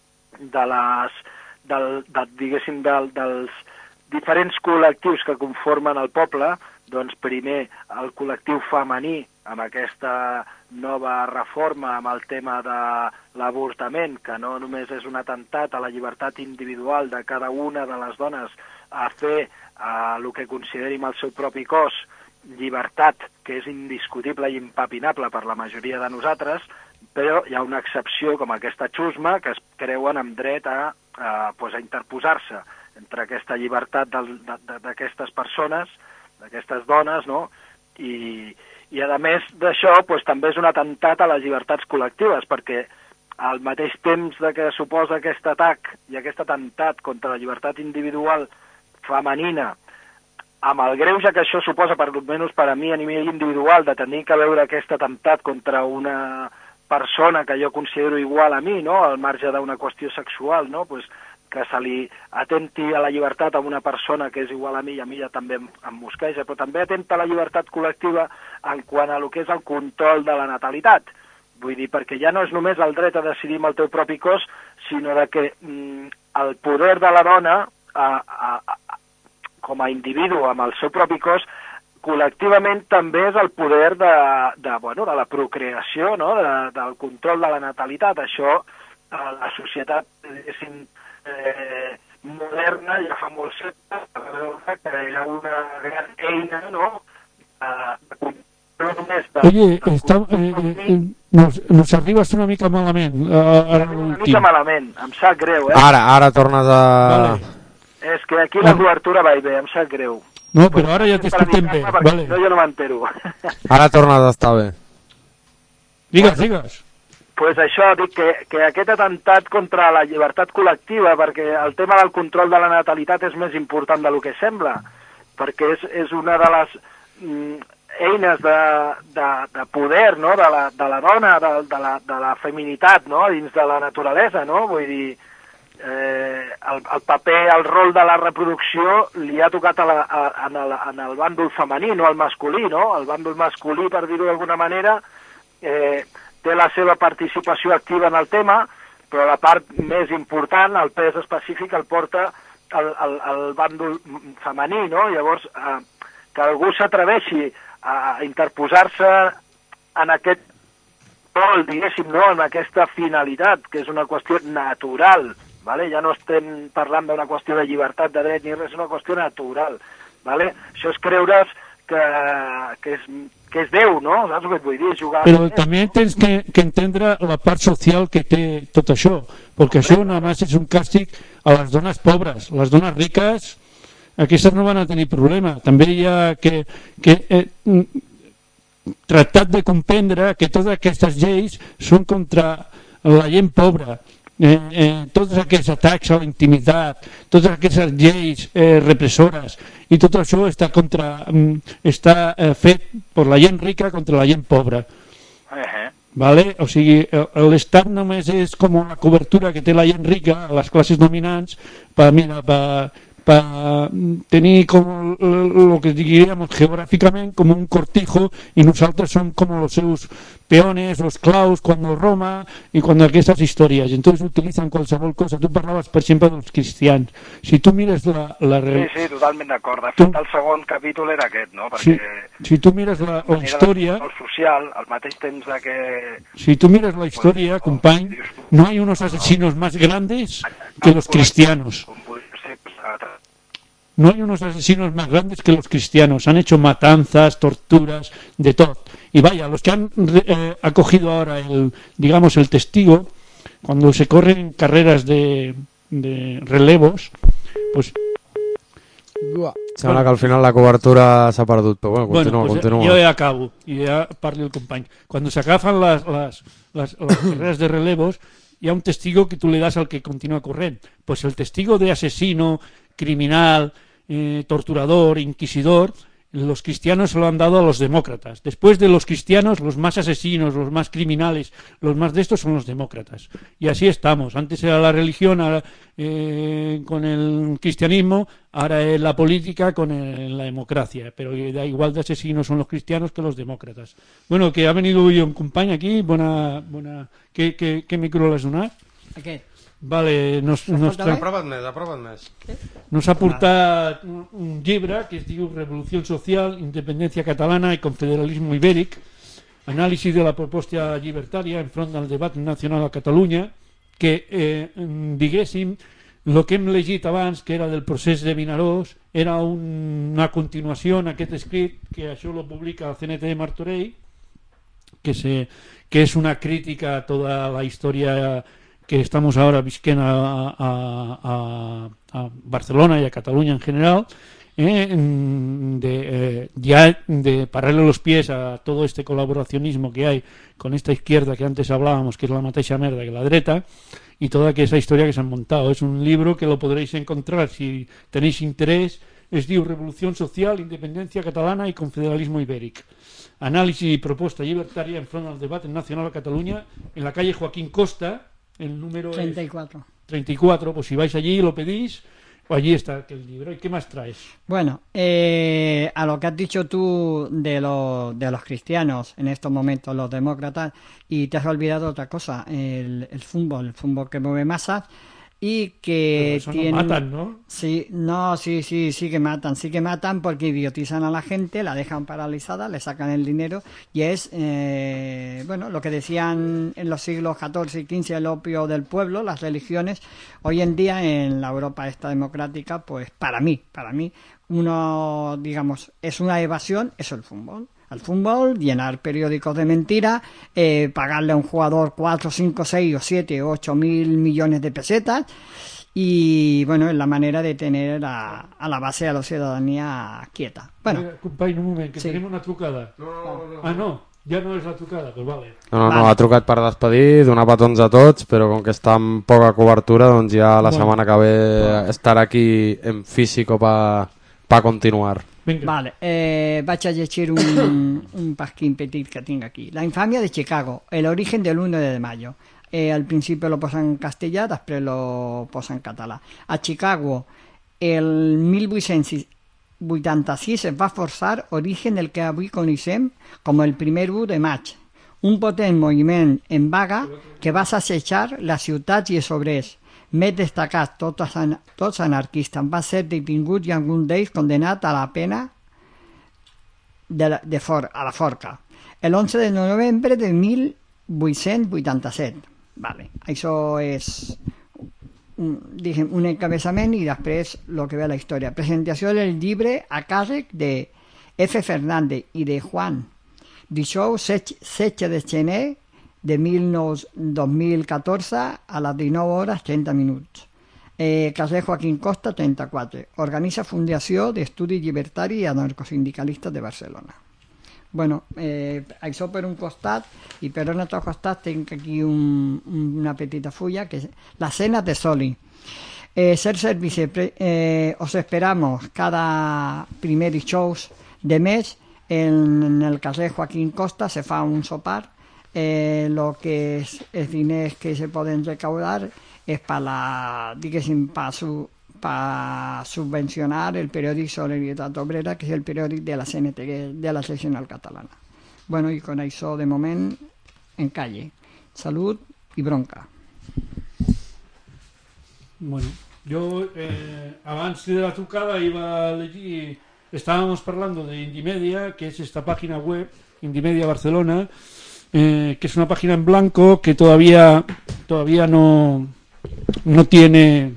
diguéssim, dels diferents col·lectius que conformen el poble, doncs primer el col·lectiu femení amb aquesta nova reforma amb el tema de l'avortament, que no només és un atemptat a la llibertat individual de cada una de les dones a fer el que consideri el seu propi cos, llibertat que és indiscutible i impapinable per la majoria de nosaltres, però hi ha una excepció com aquesta xusma que es creuen amb dret a interposar-se entre aquesta llibertat d'aquestes persones, d'aquestes dones, no? I a més d'això també és un atemptat a les llibertats col·lectives, perquè al mateix temps que suposa aquest atac i aquest atemptat contra la llibertat individual femenina, amb el greuge que això suposa, per almenys per a mi a nivell individual, de tenir que veure aquest atemptat contra una persona que jo considero igual a mi, no? Al marge d'una qüestió sexual, no? Pues que se li atenti a la llibertat a una persona que és igual a mi i a mi ja també em mosqueja, però també atenta a la llibertat col·lectiva en quant a el que és el control de la natalitat. Vull dir, perquè ja no és només el dret a decidir amb el teu propi cos, sinó de que el poder de la dona com a individu amb el seu propi cos col·lectivament també és el poder de la procreació, no? Del control de la natalitat. Això la societat moderna ja fa molts segles que era una gran eina, no? Oye, nos arribes una mica malament. Una mica malament, em sap greu, Ara tornes a... Vale. És que aquí la cobertura va bé, em sap greu. No, però ara ja t'escoltem bé. Vale. No, jo no m'entero. Ara tornes a estar bé. Digues. Pues això, dic que aquest atemptat contra la llibertat col·lectiva, perquè el tema del control de la natalitat és més important del que sembla, perquè és una de les eines de poder, no? de la dona, de la feminitat, no? Dins de la naturalesa, no? Vull dir, el paper, el rol de la reproducció li ha tocat en el bàndol femení, no al masculí, no? El bàndol masculí, per dir-ho d'alguna manera, té la seva participació activa en el tema, però la part més important, el pes específic, el porta el bàndol femení, no? Llavors, que algú s'atreveixi a interposar-se en aquest rol, diguéssim, no? En aquesta finalitat, que és una qüestió natural, vale? Ja no estem parlant d'una qüestió de llibertat, de dret, ni res, és una qüestió natural. Vale? Això és creure's que és Déu, no? Saps el que et vull dir? Jugar Però també tens que entendre la part social que té tot això, perquè això només és un càstig a les dones pobres. Les dones riques, aquestes no van a tenir problema. També hi ha que tractat de comprendre que totes aquestes lleis són contra la gent pobra. Tots aquests atacs a la intimitat, totes aquestes lleis repressores i tot això està fet per la gent rica contra la gent pobra. Vale? O sigui, l'Estat només és com la cobertura que té la gent rica, les classes dominants, per tenir com lo que diríamos geográficamente como un cortijo, y nosotros son como los seus peones, los claus cuando Roma y cuando aquestes històries. Entonces utilizan qualsevol cosa. Tu parlaves, per exemple, dels cristians. Si tu mires la Sí, totalment d'acord. De fet, el segon capítol era aquest, no? Perquè si tu mires la història... El social, al mateix temps de que... Si tu mires la història, company, no hay unos asesinos más grandes que los cristianos. No hay unos asesinos más grandes que los cristianos. Han hecho matanzas, torturas, de todo. Y vaya, los que han acogido ahora el testigo, cuando se corren carreras de relevos, pues... Sembla que al final la cobertura s'ha perdut, però bueno, continua. Jo ja acabo, i ja parli el company. Cuando se agafan las carreras de relevos, hi ha un testigo que tú le das al que continúa corriendo. Pues el testigo de asesino, criminal, torturador, inquisidor, los cristianos se lo han dado a los demócratas. Después de los cristianos, los más asesinos, los más criminales, los más de estos son los demócratas. Y así estamos. Antes era la religión ahora, con el cristianismo, ahora es la política con la democracia. Pero da igual de asesinos son los cristianos que los demócratas. Bueno, que ha venido hoy un compañero aquí. ¿Qué micro l'has donat? Aquest. Vale, aprova't més. Nos ha portat un llibre que es diu Revolució Social, Independència Catalana i Confederalisme Ibèric, anàlisi de la proposta llibertària enfront del debat nacional a Catalunya, que, diguéssim, El que hem llegit abans, que era del procés de Vinaròs, era una continuació en aquest escrit, que això lo publica el CNT de Martorell, que es una crítica a toda la historia que estamos ahora visquent a Barcelona y a Cataluña en general, de pararle los pies a todo este colaboracionismo que hay con esta izquierda que antes hablábamos, que es la mateixa merda que la dreta, y toda esa historia que se han montado. Es un libro que lo podréis encontrar si tenéis interés. Es diu Revolución Social, Independencia Catalana y Confederalismo Ibéric. Análisis y propuesta libertaria en front al debate nacional a Cataluña, en la calle Joaquín Costa, el número 34. Es 34, pues si vais allí y lo pedís, pues allí está el libro. ¿Y qué más traes? Bueno, a lo que has dicho tú de los cristianos en estos momentos, los demócratas, y te has olvidado otra cosa, el fútbol que mueve masas y que tiene... no matan, ¿no? Sí que matan porque idiotizan a la gente, la dejan paralizada, le sacan el dinero y es, lo que decían en los siglos XIV y XV, el opio del pueblo, las religiones. Hoy en día en la Europa esta democrática, pues para mí, uno, digamos, es una evasión, es el fútbol. Al fútbol, llenar periódicos de mentira, pagarle a un jugador 4, 5, 6 o 7 o 8 mil millones de pesetas y, bueno, es la manera de tener a la base a la ciudadanía quieta. Bueno, company, un moment, que sí. Tenim una trucada. No, ja no és la trucada, doncs vale. No, ha trucat per despedir, donar petons a tots, però com que està amb poca cobertura, doncs ja la setmana que ve estarà aquí en físico pa continuar. Venga. Vale, vaig a llegir un pasquín petit que tinc aquí. La infamia de Chicago, el origen del 1 de mayo. Al principio lo posa en castellà, després lo posa en català. A Chicago, el 1886 es va forçar origen del que avui coneixem com el primer 1 de maig. Un potent moviment en vaga que va sacsejar les ciutats i els obrers. Més destacats, tots anarquistes, van ser detinguts i algun d'ells condenat a la pena a la forca. El 11 de novembre de 1887. Vale. Això és un encabeçament i després el que ve a la història. Presentació del llibre a càrrec de F. Fernández i de Juan. Dijous 16 de gener de 2014 a les 19:30. Carrer Joaquín Costa 34. Organitza Fundació d'Estudi Llibertari i Anarcosindicalistes de Barcelona. Bueno, això per un costat, i per un altre costat tinc aquí una petita fulla que és la cena de Soli. Ser servici, os esperamos cada primer dijous de mes en el carrer Joaquín Costa. Se fa un sopar. Lo que els diners que se poden recaudar és per subvencionar el periòdic Solidaritat Obrera, que és el periòdic de la CNT, de la seccional catalana. Bueno, i con això de moment en calle. Salut i bronca. Bueno, yo abans de la trucada iba a llegir, estábamos hablando de Indimedia, que es esta página web, Indimedia Barcelona, que es una página en blanco que todavía no tiene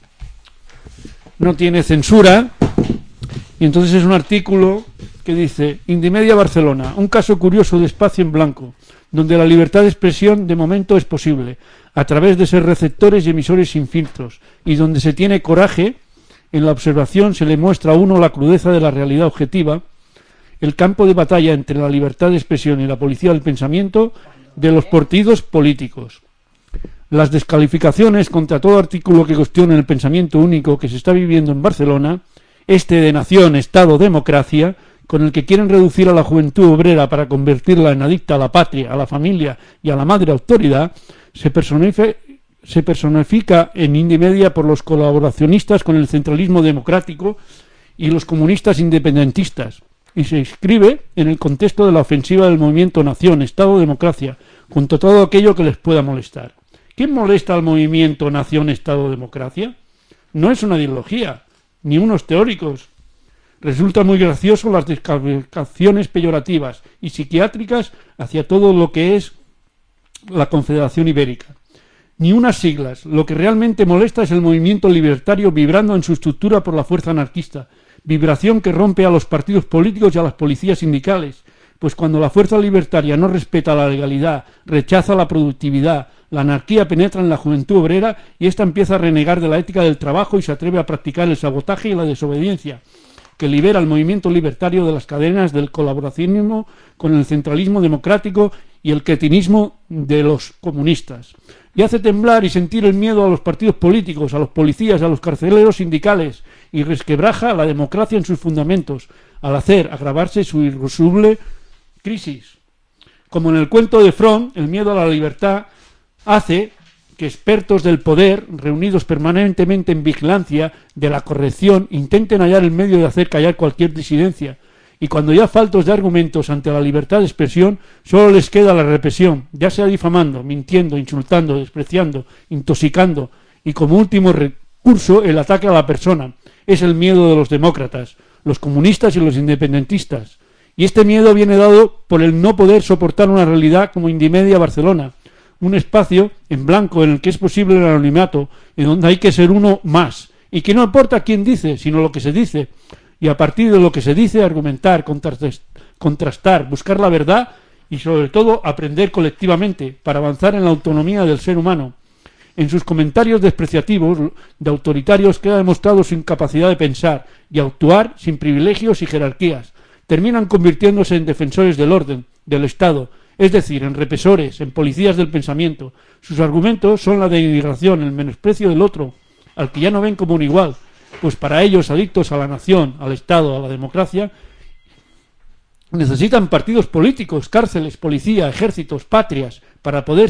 censura, y entonces es un artículo que dice: Indimedia Barcelona, un caso curioso de espacio en blanco, donde la libertad de expresión de momento es posible, a través de ser receptores y emisores sin filtros, y donde se tiene coraje, en la observación se le muestra a uno la crudeza de la realidad objetiva, el campo de batalla entre la libertad de expresión y la policía del pensamiento de los partidos políticos. Las descalificaciones contra todo artículo que cuestione el pensamiento único que se está viviendo en Barcelona, este de nación, Estado, democracia, con el que quieren reducir a la juventud obrera para convertirla en adicta a la patria, a la familia y a la madre autoridad, se personifica en Indimedia por los colaboracionistas con el centralismo democrático y los comunistas independentistas, y se inscribe en el contexto de la ofensiva del movimiento Nación, Estado, Democracia, junto a todo aquello que les pueda molestar. ¿Quién molesta al movimiento Nación, Estado, Democracia? No es una ideología, ni unos teóricos. Resulta muy gracioso las descalificaciones peyorativas y psiquiátricas hacia todo lo que es la Confederación Ibérica. ni unas siglas. Lo que realmente molesta es el movimiento libertario vibrando en su estructura por la fuerza anarquista, vibración que rompe a los partidos políticos y a las policías sindicales, pues cuando la fuerza libertaria no respeta la legalidad, rechaza la productividad, la anarquía penetra en la juventud obrera y ésta empieza a renegar de la ética del trabajo y se atreve a practicar el sabotaje y la desobediencia, que libera al movimiento libertario de las cadenas del colaboracionismo con el centralismo democrático y el cretinismo de los comunistas. Y hace temblar y sentir el miedo a los partidos políticos, a los policías, a los carceleros sindicales, y resquebraja la democracia en sus fundamentos, al hacer agravarse su irresoluble crisis. Como en el cuento de Front, el miedo a la libertad hace que expertos del poder, reunidos permanentemente en vigilancia de la corrección, intenten hallar el medio de hacer callar cualquier disidencia, y cuando ya faltos de argumentos ante la libertad de expresión, solo les queda la represión, ya sea difamando, mintiendo, insultando, despreciando, intoxicando, y como último recurso el ataque a la persona. Es el miedo de los demócratas, los comunistas y los independentistas. Y este miedo viene dado por el no poder soportar una realidad como Indymedia Barcelona, un espacio en blanco en el que es posible el anonimato, en donde hay que ser uno más, y que no importa quién dice, sino lo que se dice, y a partir de lo que se dice argumentar, contrastar, buscar la verdad y sobre todo aprender colectivamente para avanzar en la autonomía del ser humano. En sus comentarios despreciativos de autoritarios queda demostrado su incapacidad de pensar y actuar sin privilegios y jerarquías. Terminan convirtiéndose en defensores del orden, del Estado, es decir, en represores, en policías del pensamiento. Sus argumentos son la denigración, el menosprecio del otro, al que ya no ven como un igual, pues para ellos, adictos a la nación, al Estado, a la democracia, necesitan partidos políticos, cárceles, policía, ejércitos, patrias, para poder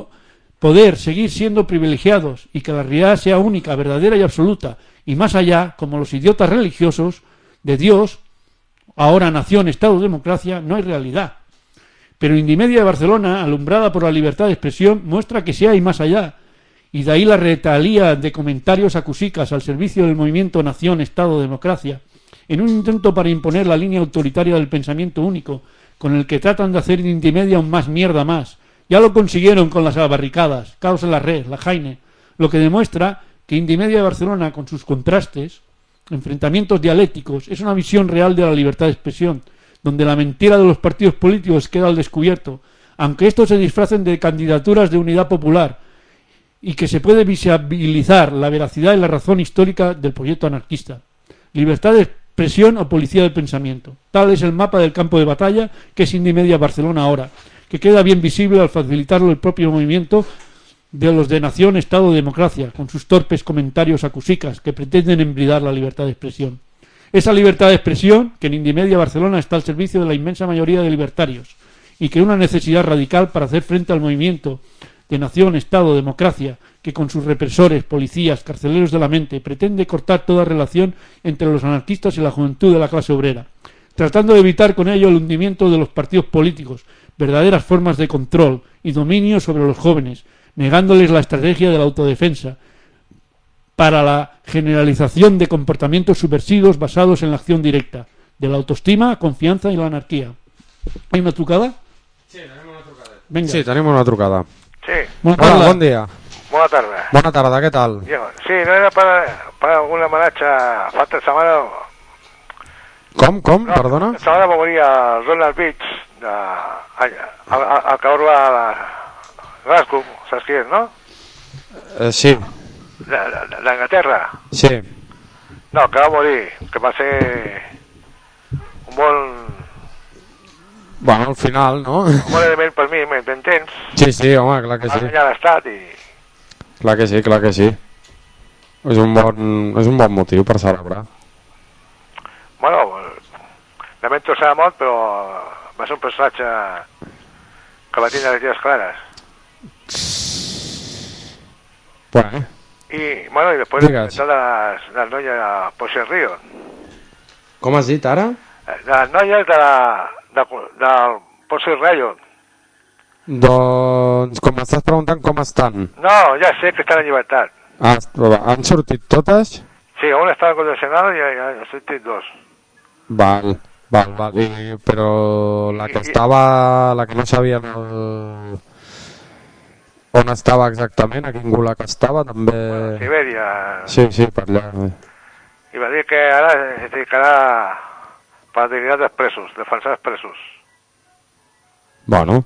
seguir siendo privilegiados y que la realidad sea única, verdadera y absoluta, y más allá, como los idiotas religiosos, de Dios, ahora nación, Estado, democracia, no hay realidad. Pero Indymedia de Barcelona, alumbrada por la libertad de expresión, muestra que sí hay más allá, y de ahí la retalía de comentarios acusicas al servicio del movimiento nación, Estado, democracia, en un intento para imponer la línea autoritaria del pensamiento único, con el que tratan de hacer de Indymedia un más mierda más. Ya lo consiguieron con las barricadas, Caos en la Red, la Jaime, lo que demuestra que Indymedia de Barcelona, con sus contrastes, enfrentamientos dialécticos, es una visión real de la libertad de expresión, donde la mentira de los partidos políticos queda al descubierto, aunque estos se disfracen de candidaturas de unidad popular, y que se puede visibilizar la veracidad y la razón histórica del proyecto anarquista. Libertad de expresión o policía del pensamiento. Tal es el mapa del campo de batalla que es Indymedia Barcelona ahora, que queda bien visible al facilitarlo el propio movimiento de los de nación, Estado, democracia, con sus torpes comentarios acusicas que pretenden embridar la libertad de expresión. Esa libertad de expresión que en Indymedia Barcelona está al servicio de la inmensa mayoría de libertarios y que una necesidad radical para hacer frente al movimiento de nación, Estado, democracia, que con sus represores, policías, carceleros de la mente, pretende cortar toda relación entre los anarquistas y la juventud de la clase obrera, tratando de evitar con ello el hundimiento de los partidos políticos, verdaderas formas de control y dominio sobre los jóvenes, negándoles la estrategia de la autodefensa, para la generalización de comportamientos subversivos basados en la acción directa, de la autoestima, confianza y la anarquía. ¿Hay una trucada? Sí, tenim una trucada. Vinga. Sí, tenim una trucada. Sí. Hola, bon dia. Bona tarda. Bona tarda, què tal? Sí, no era para un homenatge fa 3 setmanes... Com? No, Perdona? La setmana va morir el Ronald Beach, el que orla Glasgow, saps qui és, no? Sí. D'Anglaterra. Sí. No, que va morir, que va ser un bon... Bueno, al final, no? Un bon element per mi, m'entens? Sí, home, clar que sí. Va guanyar l'estat i... Clar que sí. És un bon motiu per celebrar. Bueno, lamento ser mort, però va ser un personatge que va tindre les idees clares. Bueno. I després de les noies de Porsche Rio. Com has dit ara? Les noies del Porsche Rio. Doncs, com m'estàs preguntant com estan? No, ja sé que estan en llibertat. Han sortit totes? Sí, una estava condicionada i han sortit 2. Val. Però la que estava... La que no sabien On estava exactament? A quin gulag estava? També... Sibèria. Sí, per allà. I va dir que ara es dedicarà per la dignitat dels presos, defensar els presos. Bueno,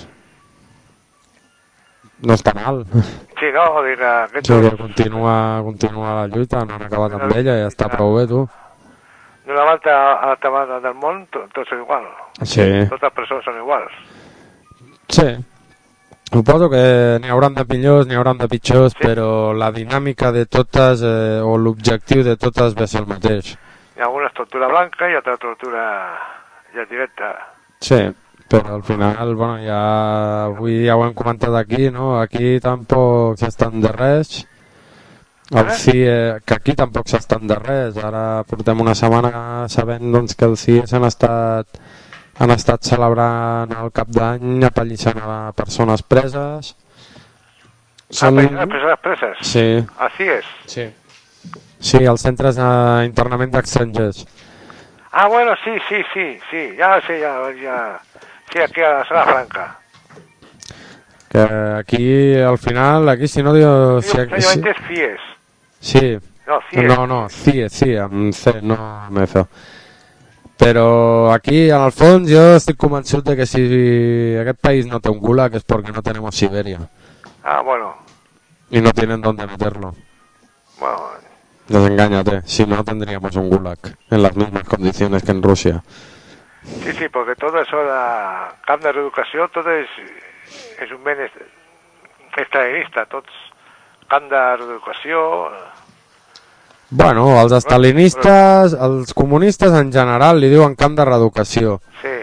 no està mal. Sí, no? Dic, Sí, que continua la lluita, no han acabat amb ella, ja està prou bé, tu. D'una volta a l'altra banda del món, tot és igual. Sí. Totes les persones són iguals. Sí. Suposo que n'hi hauran de millors, n'hi hauran de pitjors, sí. Però la dinàmica de totes, o l'objectiu de totes ve a ser el mateix. Hi ha alguna tortura blanca i altra tortura ja directa. Sí, però al final, bueno, ja avui ja ho hem comentat aquí, no? Aquí tampoc s'estan de res. El CIE, que aquí tampoc s'estan de res. Ara portem una setmana sabent doncs, que el CIE han estat celebrant el cap d'any apallissant a persones preses. Persones preses? Sí. A CIEs? Sí. Sí, als centres d'internament d'estrangers. Ah, bueno, sí, ja sé, ja. Sí, aquí a la Zona Franca. Que aquí, al final, aquí si no diu... Sí, jo entès CIEs. Sí. No, CIEs. No, CIE, amb C, no amb F. Però aquí, en el fons, jo estic convençut de que si aquest país no té un gulag es porque no tenemos Siberia. Ah, bueno. Y no tienen dónde meterlo. Bueno. Desengáñate, si no tendríamos un gulag en las mismas condiciones que en Rusia. Sí, porque todo eso de camp de reeducació, tot és un ben estalinista, tots camp de reeducació... Bueno, els estalinistes, els comunistes en general li diuen camp de reeducació. Sí.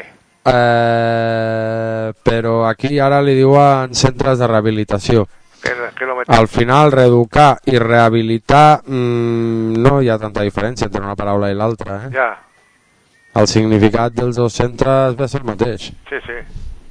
Però aquí ara li diuen centres de rehabilitació. Que al final, reeducar i rehabilitar no hi ha tanta diferència entre una paraula i l'altra. Ja. El significat dels dos centres ve a ser el mateix. Sí.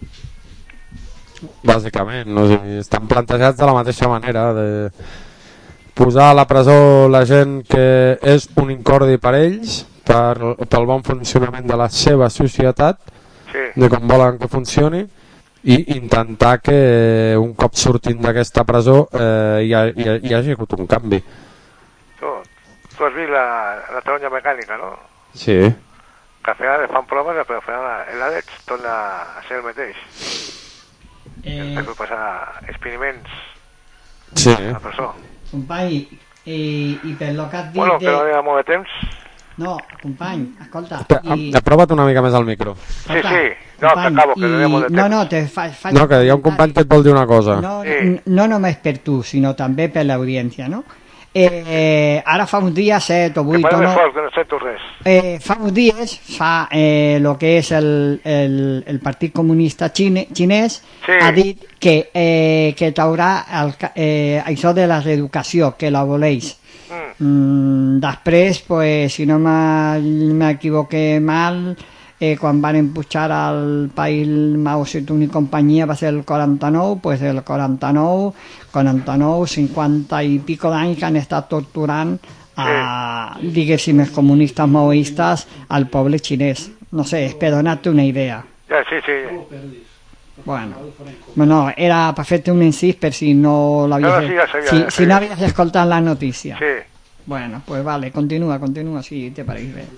Bàsicament, no? O sigui, estan plantejats de la mateixa manera de... posar a la presó la gent que és un incordi per ells, pel bon funcionament de la seva societat, de com volen que funcioni, i intentar que un cop sortint d'aquesta presó hi hagi hagut un canvi. Tu has vist la taronja mecànica, no? Sí. Que al final fan proves, però al final l'àlex torna a ser el mateix. Per passar experiments a la presó. Company, i per lo que has dit... Bueno, que no hi ha molt de temps. No, company, escolta... Aprova't una mica més al micro. Sí, no, t'acabo, que no hi ha molt de temps. No, que hi ha un company que et vol dir una cosa. No només per tu, sinó també per l'audiència, no? Ara fa uns dies, 7 o 8 o no... que no sento res. Fa uns dies, el que és el Partit Comunista Xinès ha dit que t'haurà això de la reeducació, que la voleix. Després, pues, si no m'equivoqué mal, quan van pujar al país Mao Zedong i companyia va ser el 49, pues el 49, 50 i pico d'anys que han estat torturant diguéssim els comunistes maoistes al poble xinès. No sé, és per donar-te una idea. Sí. Bueno, era per fer-te un incís per si no l'havies si no havies escoltat la notícia. Sí. Bueno, pues vale, continúa si te pareix bé.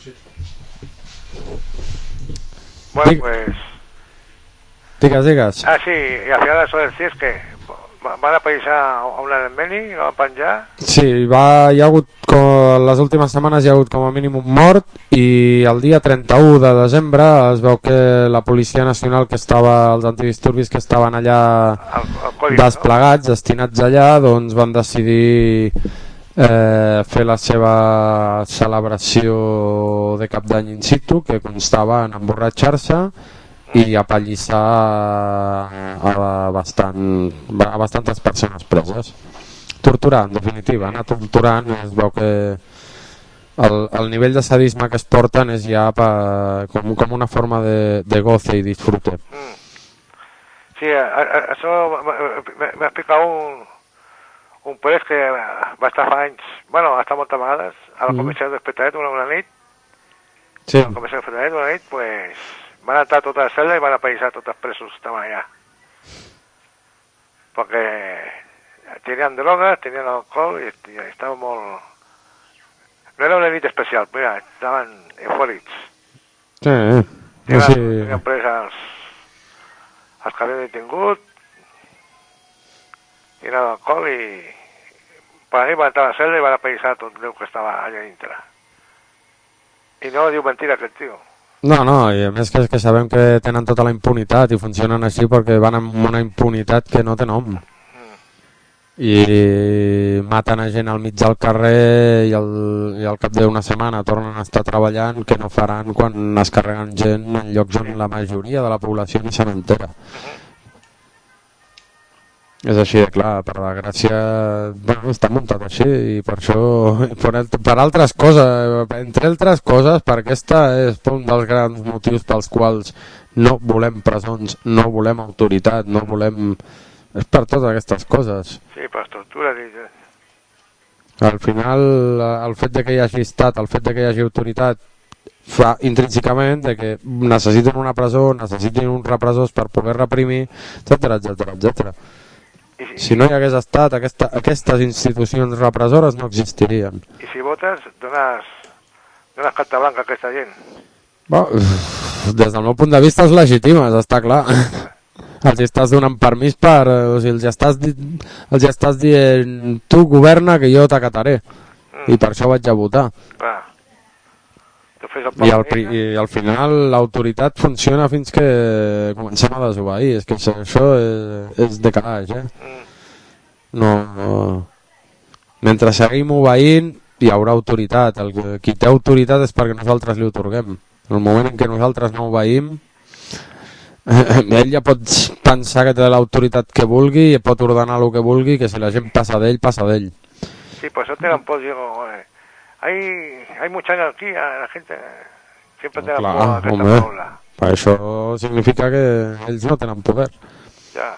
Bueno, pues... Digues. Ah, sí, i al final això del CIE és que van apallissar a un armeni i el van penjar? Sí, hi ha hagut, les últimes setmanes hi ha hagut com a mínim un mort i el dia 31 de desembre es veu que la Policia Nacional que estava, els antidisturbis que estaven allà desplegats, destinats allà, doncs van decidir fer la seva celebració de cap d'any in situ, que constava en emborratxar-se i apallissar a bastantes persones preses. Torturar, en definitiva, anar torturant. Es veu que el nivell de sadisme que es porten és ja com una forma de goce i disfrute. Sí, això m'ha explicat un pres que va estar fa anys, bueno, ha estat moltes vegades a la comissió d'Hospitalet una nit. Sí. A la comissió d'Hospitalet una nit, pues van entrar tota la cel·la i van apallissar tots els presos que estaven allà. porque tenían drogas, tenían alcohol y estaven molt... No era una nit especial, mira, estaven eufòrics. Sí, Tenien pres els que havien detingut, i anava alcohol i per ahir van entrar a la celda i van apallissar tot el que estava allà dintre. I no diu mentira aquest tio. No, i a més que sabem que tenen tota la impunitat i funcionen així perquè van amb una impunitat que no té nom. I maten a gent al mig del carrer i al cap d'una setmana tornen a estar treballant, que no faran quan es carreguen gent en llocs on la majoria de la població ni se n'entera. És així de clar, per desgràcia, bueno, està muntat així i per això, per altres coses, entre altres coses, per aquesta és un dels grans motius pels quals no volem presons, no volem autoritat, no volem... És per totes aquestes coses. Sí, per estructures i... Al final, el fet de que hi hagi estat, el fet de que hi hagi autoritat, fa intrínsecament de que necessiten una presó, necessiten uns repressors per poder reprimir, etc. Si no hi hagués estat, aquestes institucions repressores no existirien. I si votes, dones carta blanca a aquesta gent? Des del meu punt de vista és legítima, està clar. Els estàs donant permís per... O sigui, els estàs dient tu governa que jo t'acataré. I per això vaig a votar. I al final l'autoritat funciona fins que comencem a desobeir. És que això és decalatge, No... Mentre seguim obeint hi haurà autoritat. Qui té autoritat és perquè nosaltres li otorguem. En el moment en què nosaltres no obeïm, ell ja pot pensar que té l'autoritat que vulgui i pot ordenar el que vulgui, que si la gent passa d'ell, passa d'ell. Sí, por eso tenen por, digo, hay mucha anarquía, la gente siempre tenen por aquesta paraula. Això significa que ells no tenen poder. Ja.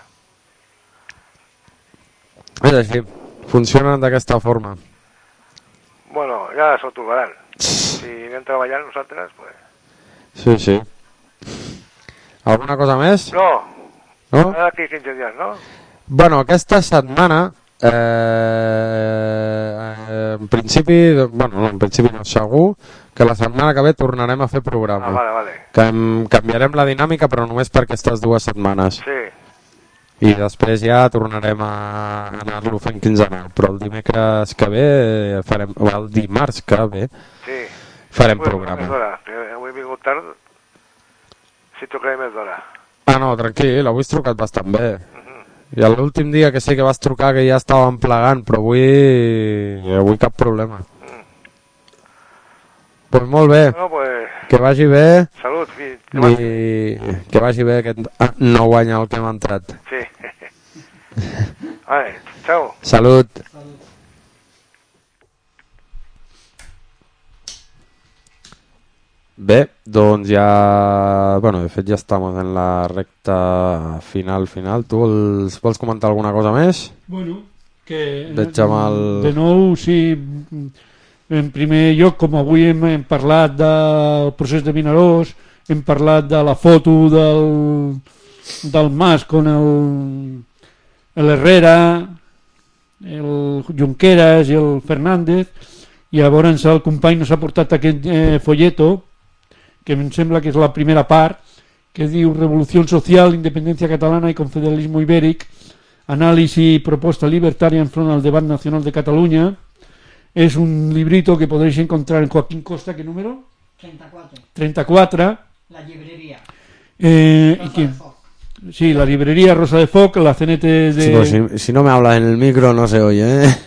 És així, funcionen d'aquesta forma. Bueno, ja s'ho trobaran. Si anem treballant nosaltres, pues... Sí. Alguna cosa més? No. No? D'aquí 15 dies, no? Bueno, aquesta setmana, en principi no, segur que la setmana que ve tornarem a fer programa. Vale. Canviarem la dinàmica, però només per aquestes 2 setmanes. Sí. I després ja tornarem a anar-lo fent quinzenal, però el dimecres que ve farem, o el dimarts que ve farem programa. Avui he vingut tard. Si trucaré més d'hora. No, tranquil, avui has trucat bastant bé. I l'últim dia que sé que vas trucar que ja estàvem plegant, però avui cap problema. Pues molt bé. No, pues... Que vagi bé. Salut, fill. I que vagi bé aquest nou any al que hem entrat. Sí. Vale, chao. Salut. Bé, doncs ja... Bueno, de fet ja estem en la recta final. Tu vols comentar alguna cosa més? Bueno, que... De nou, sí, en primer lloc, com avui hem parlat del procés de Vinaròs, hem parlat de la foto del Mas con el Herrera, el Junqueras i el Fernández, i llavors el company nos ha portat aquest folleto, que em sembla que és la primera part, que diu Revolució Social, Independència Catalana i Confederalismo Ibèric, anàlisi i proposta libertària enfront al debat nacional de Catalunya. És un librito que podréis encontrar en Joaquín Costa, ¿qué número? 34. La librería. Sí, la librería Rosa de Foc, la CNT de... Si no me habla en el micro no se oye, ¿eh?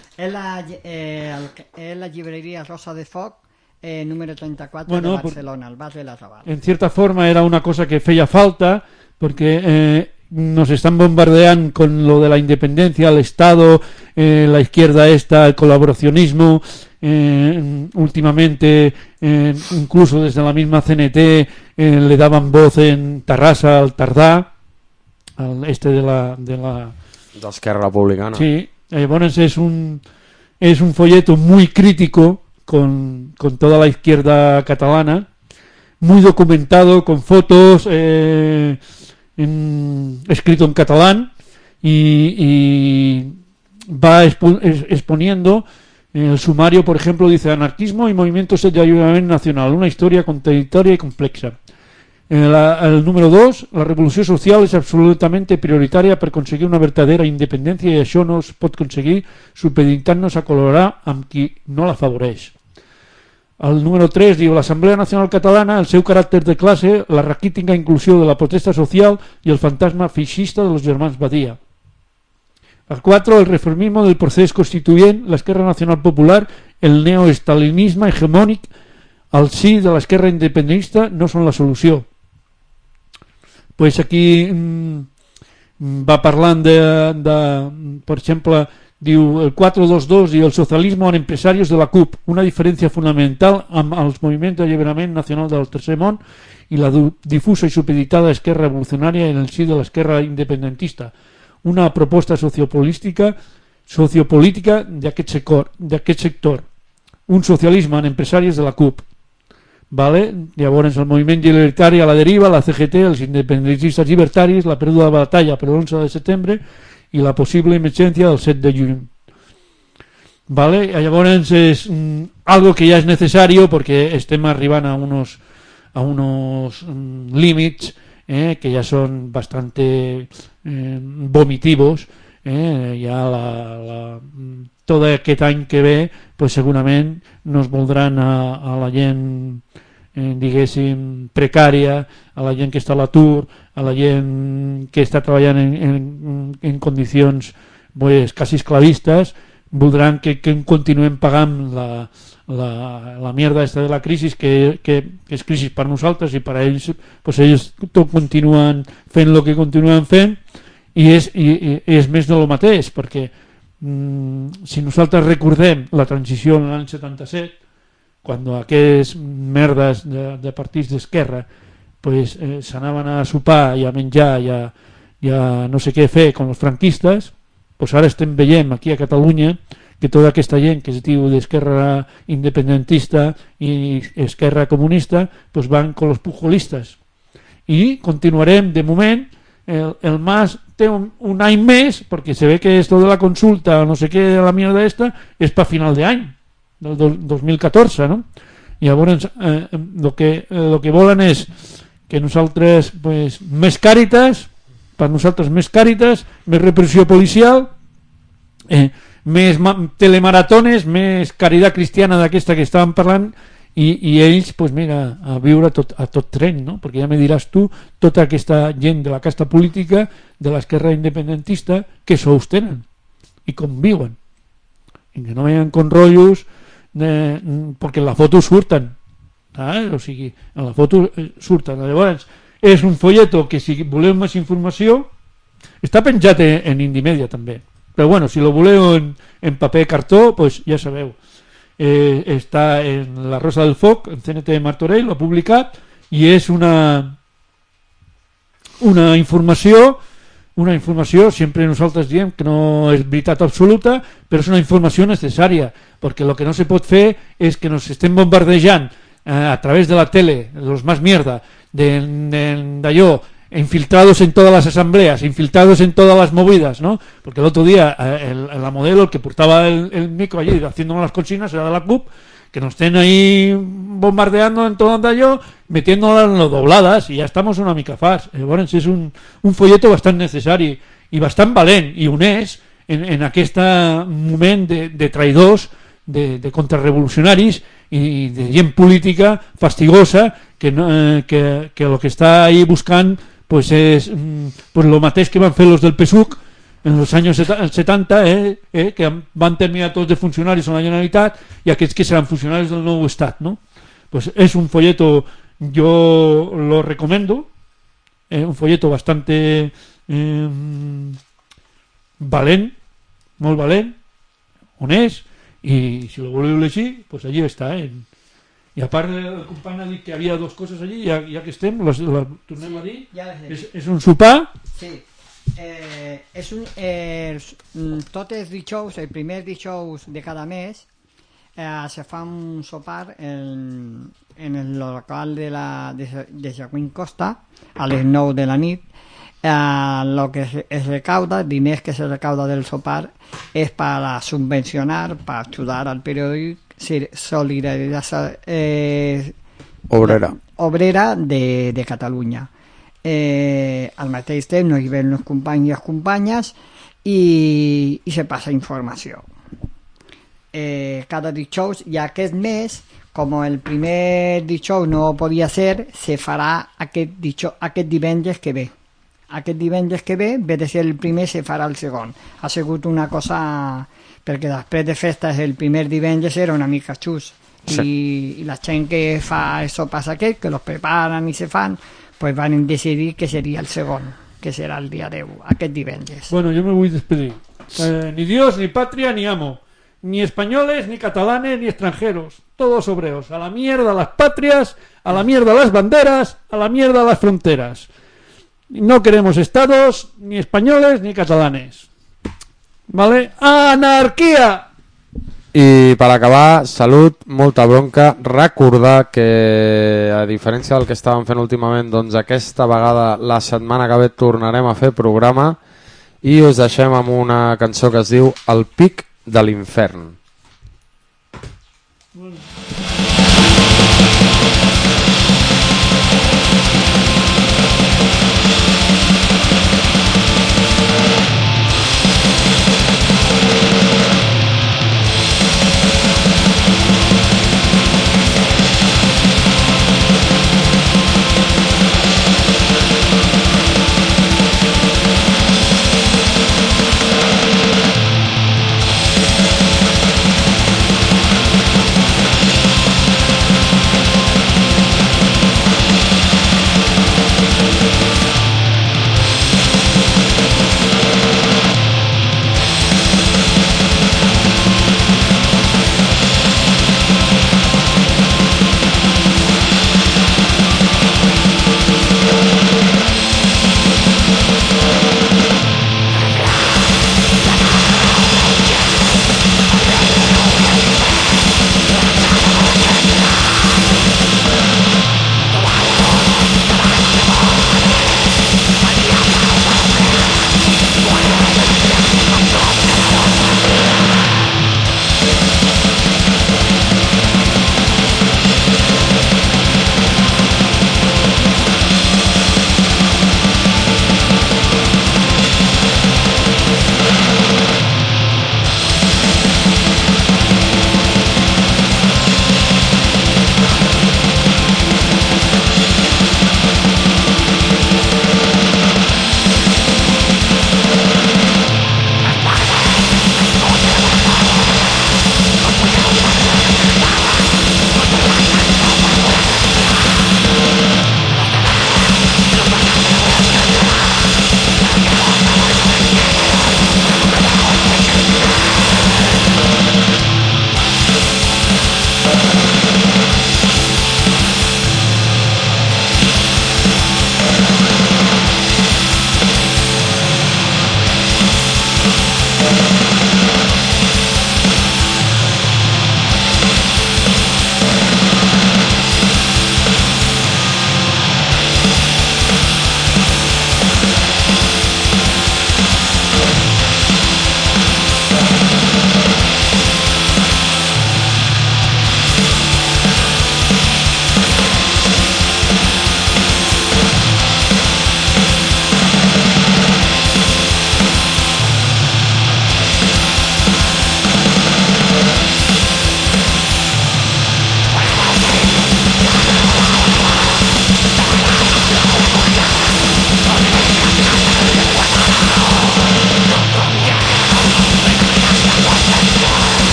Es la librería Rosa de Foc, número 34 bueno, de Barcelona, al barrio de la Raval. En cierta forma era una cosa que feia falta, porque nos están bombardeando con lo de la independencia, el Estado, la izquierda esta, el colaboracionismo, últimamente incluso desde la misma CNT le daban voz en Tarrasa al Tardà, al este de la d'Esquerra Republicana. Sí, bueno, es un folleto muy crítico con toda la izquierda catalana, muy documentado, con fotos, escrito en catalán, y va exponiendo el sumario, por ejemplo, dice anarquismo y movimientos de alliberament nacional, una historia contradictoria y complexa. El número 2, la revolució social és absolutament prioritària per aconseguir una verdadera independència i això no es pot aconseguir supeditant-nos a col·laborar amb qui no la favoreix. El número 3 diu l'Assemblea Nacional Catalana, el seu caràcter de classe, la raquítica inclusió de la protesta social i el fantasma feixista de los germans Badia. El 4, el reformismo del procés constituent, l'esquerra nacional popular, el neoestalinisme hegemònic al sí de l'esquerra independentista no són la solució. Pues aquí va parlant per exemple, diu el 422 i el socialismo en empresarios de la CUP, una diferència fonamental amb els moviments d'alliberament nacional del Tercer Món i la difusa i supeditada esquerra revolucionària en el sí de l'esquerra independentista, una proposta sociopolítica d'aquest sector, un socialisme en empresaris de la CUP. Vale? Llavors el moviment llibertari a la deriva, la CGT, els independentistes llibertaris, la perduda batalla per l'11 de setembre i la possible emergència del 7 de juny. Vale? Llavors és algo que ja és necessari perquè estem arribant a unos límits que ja són bastante vomitivos. Ja tot aquest any que ve pues segurament nos voldran a la gent diguéssim precària, a la gent que està a l'atur, a la gent que està treballant en condicions pues quasi esclavistes, voldran que continuem pagant la mierda esta de la crisi, que és crisi per nosaltres i per a ells, pues ells tot continuen fent el que continuen fent i és més de lo mateix, perquè si nosaltres recordem la transició en l'any 77, quan aquests merdes de partits d'esquerra pues, s'anaven a sopar i a menjar i a no sé què fer com els franquistes, pues ara estem veient aquí a Catalunya que tota aquesta gent que es diu d'esquerra independentista i esquerra comunista pues van con los pujolistes i continuarem de moment. El Mas té un any més perquè se ve que esto de la consulta o no sé què de la mierda esta és per final d'any del 2014, no? I llavors lo que volen és que nosaltres pues, més càritas, per nosaltres més càritas, més repressió policial, més telemaratones, més caritat cristiana d'aquesta que estàvem parlant i ells, pues mira, a viure a tot tren, no? Perquè ja me diràs tu, tota aquesta gent de la casta política de l'esquerra independentista que sous tenen i com viuen i que no veien con rotllos perquè en la foto surten, o sigui, en la foto surten. Llavors és un folleto que si voleu més informació està penjat en Indimèdia també, però bueno, si lo voleu en paper cartó, pues ja sabeu, està en La Rosa del Foc, en CNT de Martorell, lo ha publicat i és una informació, sempre nosaltres diem que no és veritat absoluta, però és una informació necessària, perquè el que no se pot fer és que nos estem bombardejant a través de la tele, los más mierda, d'allò, infiltrados en todas las asambleas, infiltrados en todas las movidas, ¿no? Porque el otro día la modelo, el que portaba el micro allí haciéndonos las consignas era de la CUP, que nos estén ahí bombardeando en todo allò, metiéndolas en las dobladas y ya estamos una mica farts. Llavors és un folleto bastant necessari i bastant valent i honest en aquest moment de traïdors, de contrarrevolucionaris i de gent política fastigosa que el que està ahí buscant pues és pues lo mateix que van fer los del PSUC en els anys 70, que van terminar tots de funcionaris en la Generalitat i aquests que seran funcionaris del nou estat, no? Pues és un folleto, yo lo recomiendo, un folleto bastante valent, molt valent, honest, i si lo voleu llegir, pues allí està. I a part el company ha dit que hi havia dues coses allí, ja que estem, les tornem a dir. És un sopar. Sí. Tots els dijous, el primer dijous de cada mes, se fa un sopar en el local de Joaquín Costa a les 9 de la nit, lo que se recauda, diners que se recauda del SOPAR, es para subvencionar, para ayudar al periódico Solidaridad Obrera de Catalunya. Al mateix temps no hi ven els companys i les companyes i se passa informació. Cada dijous, i aquest mes, com el primer dijous no podia ser, se farà aquest divendres que ve. Aquest divendres que ve de ser el primer, se farà el segon. Ha sigut una cosa... perquè després de festes el primer divendres era una mica xus. I la gent que fa sopes aquest, que los preparen i se fan, pues van decidir que seria el segon, que serà el dia 10, aquest divendres. Bueno, yo me voy a despedir. Ni Dios, ni patria, ni amo. Ni españoles, ni catalanes, ni extranjeros. Todos obreros. A la mierda las patrias, a la mierda las banderas, a la mierda las fronteras. No queremos estados, ni españoles, ni catalanes. ¿Vale? ¡Anarquía! I per acabar, salut, molta bronca, recordar que a diferència del que estàvem fent últimament, doncs aquesta vegada la setmana que ve tornarem a fer programa i us deixem amb una cançó que es diu El pic de l'infern.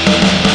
Thank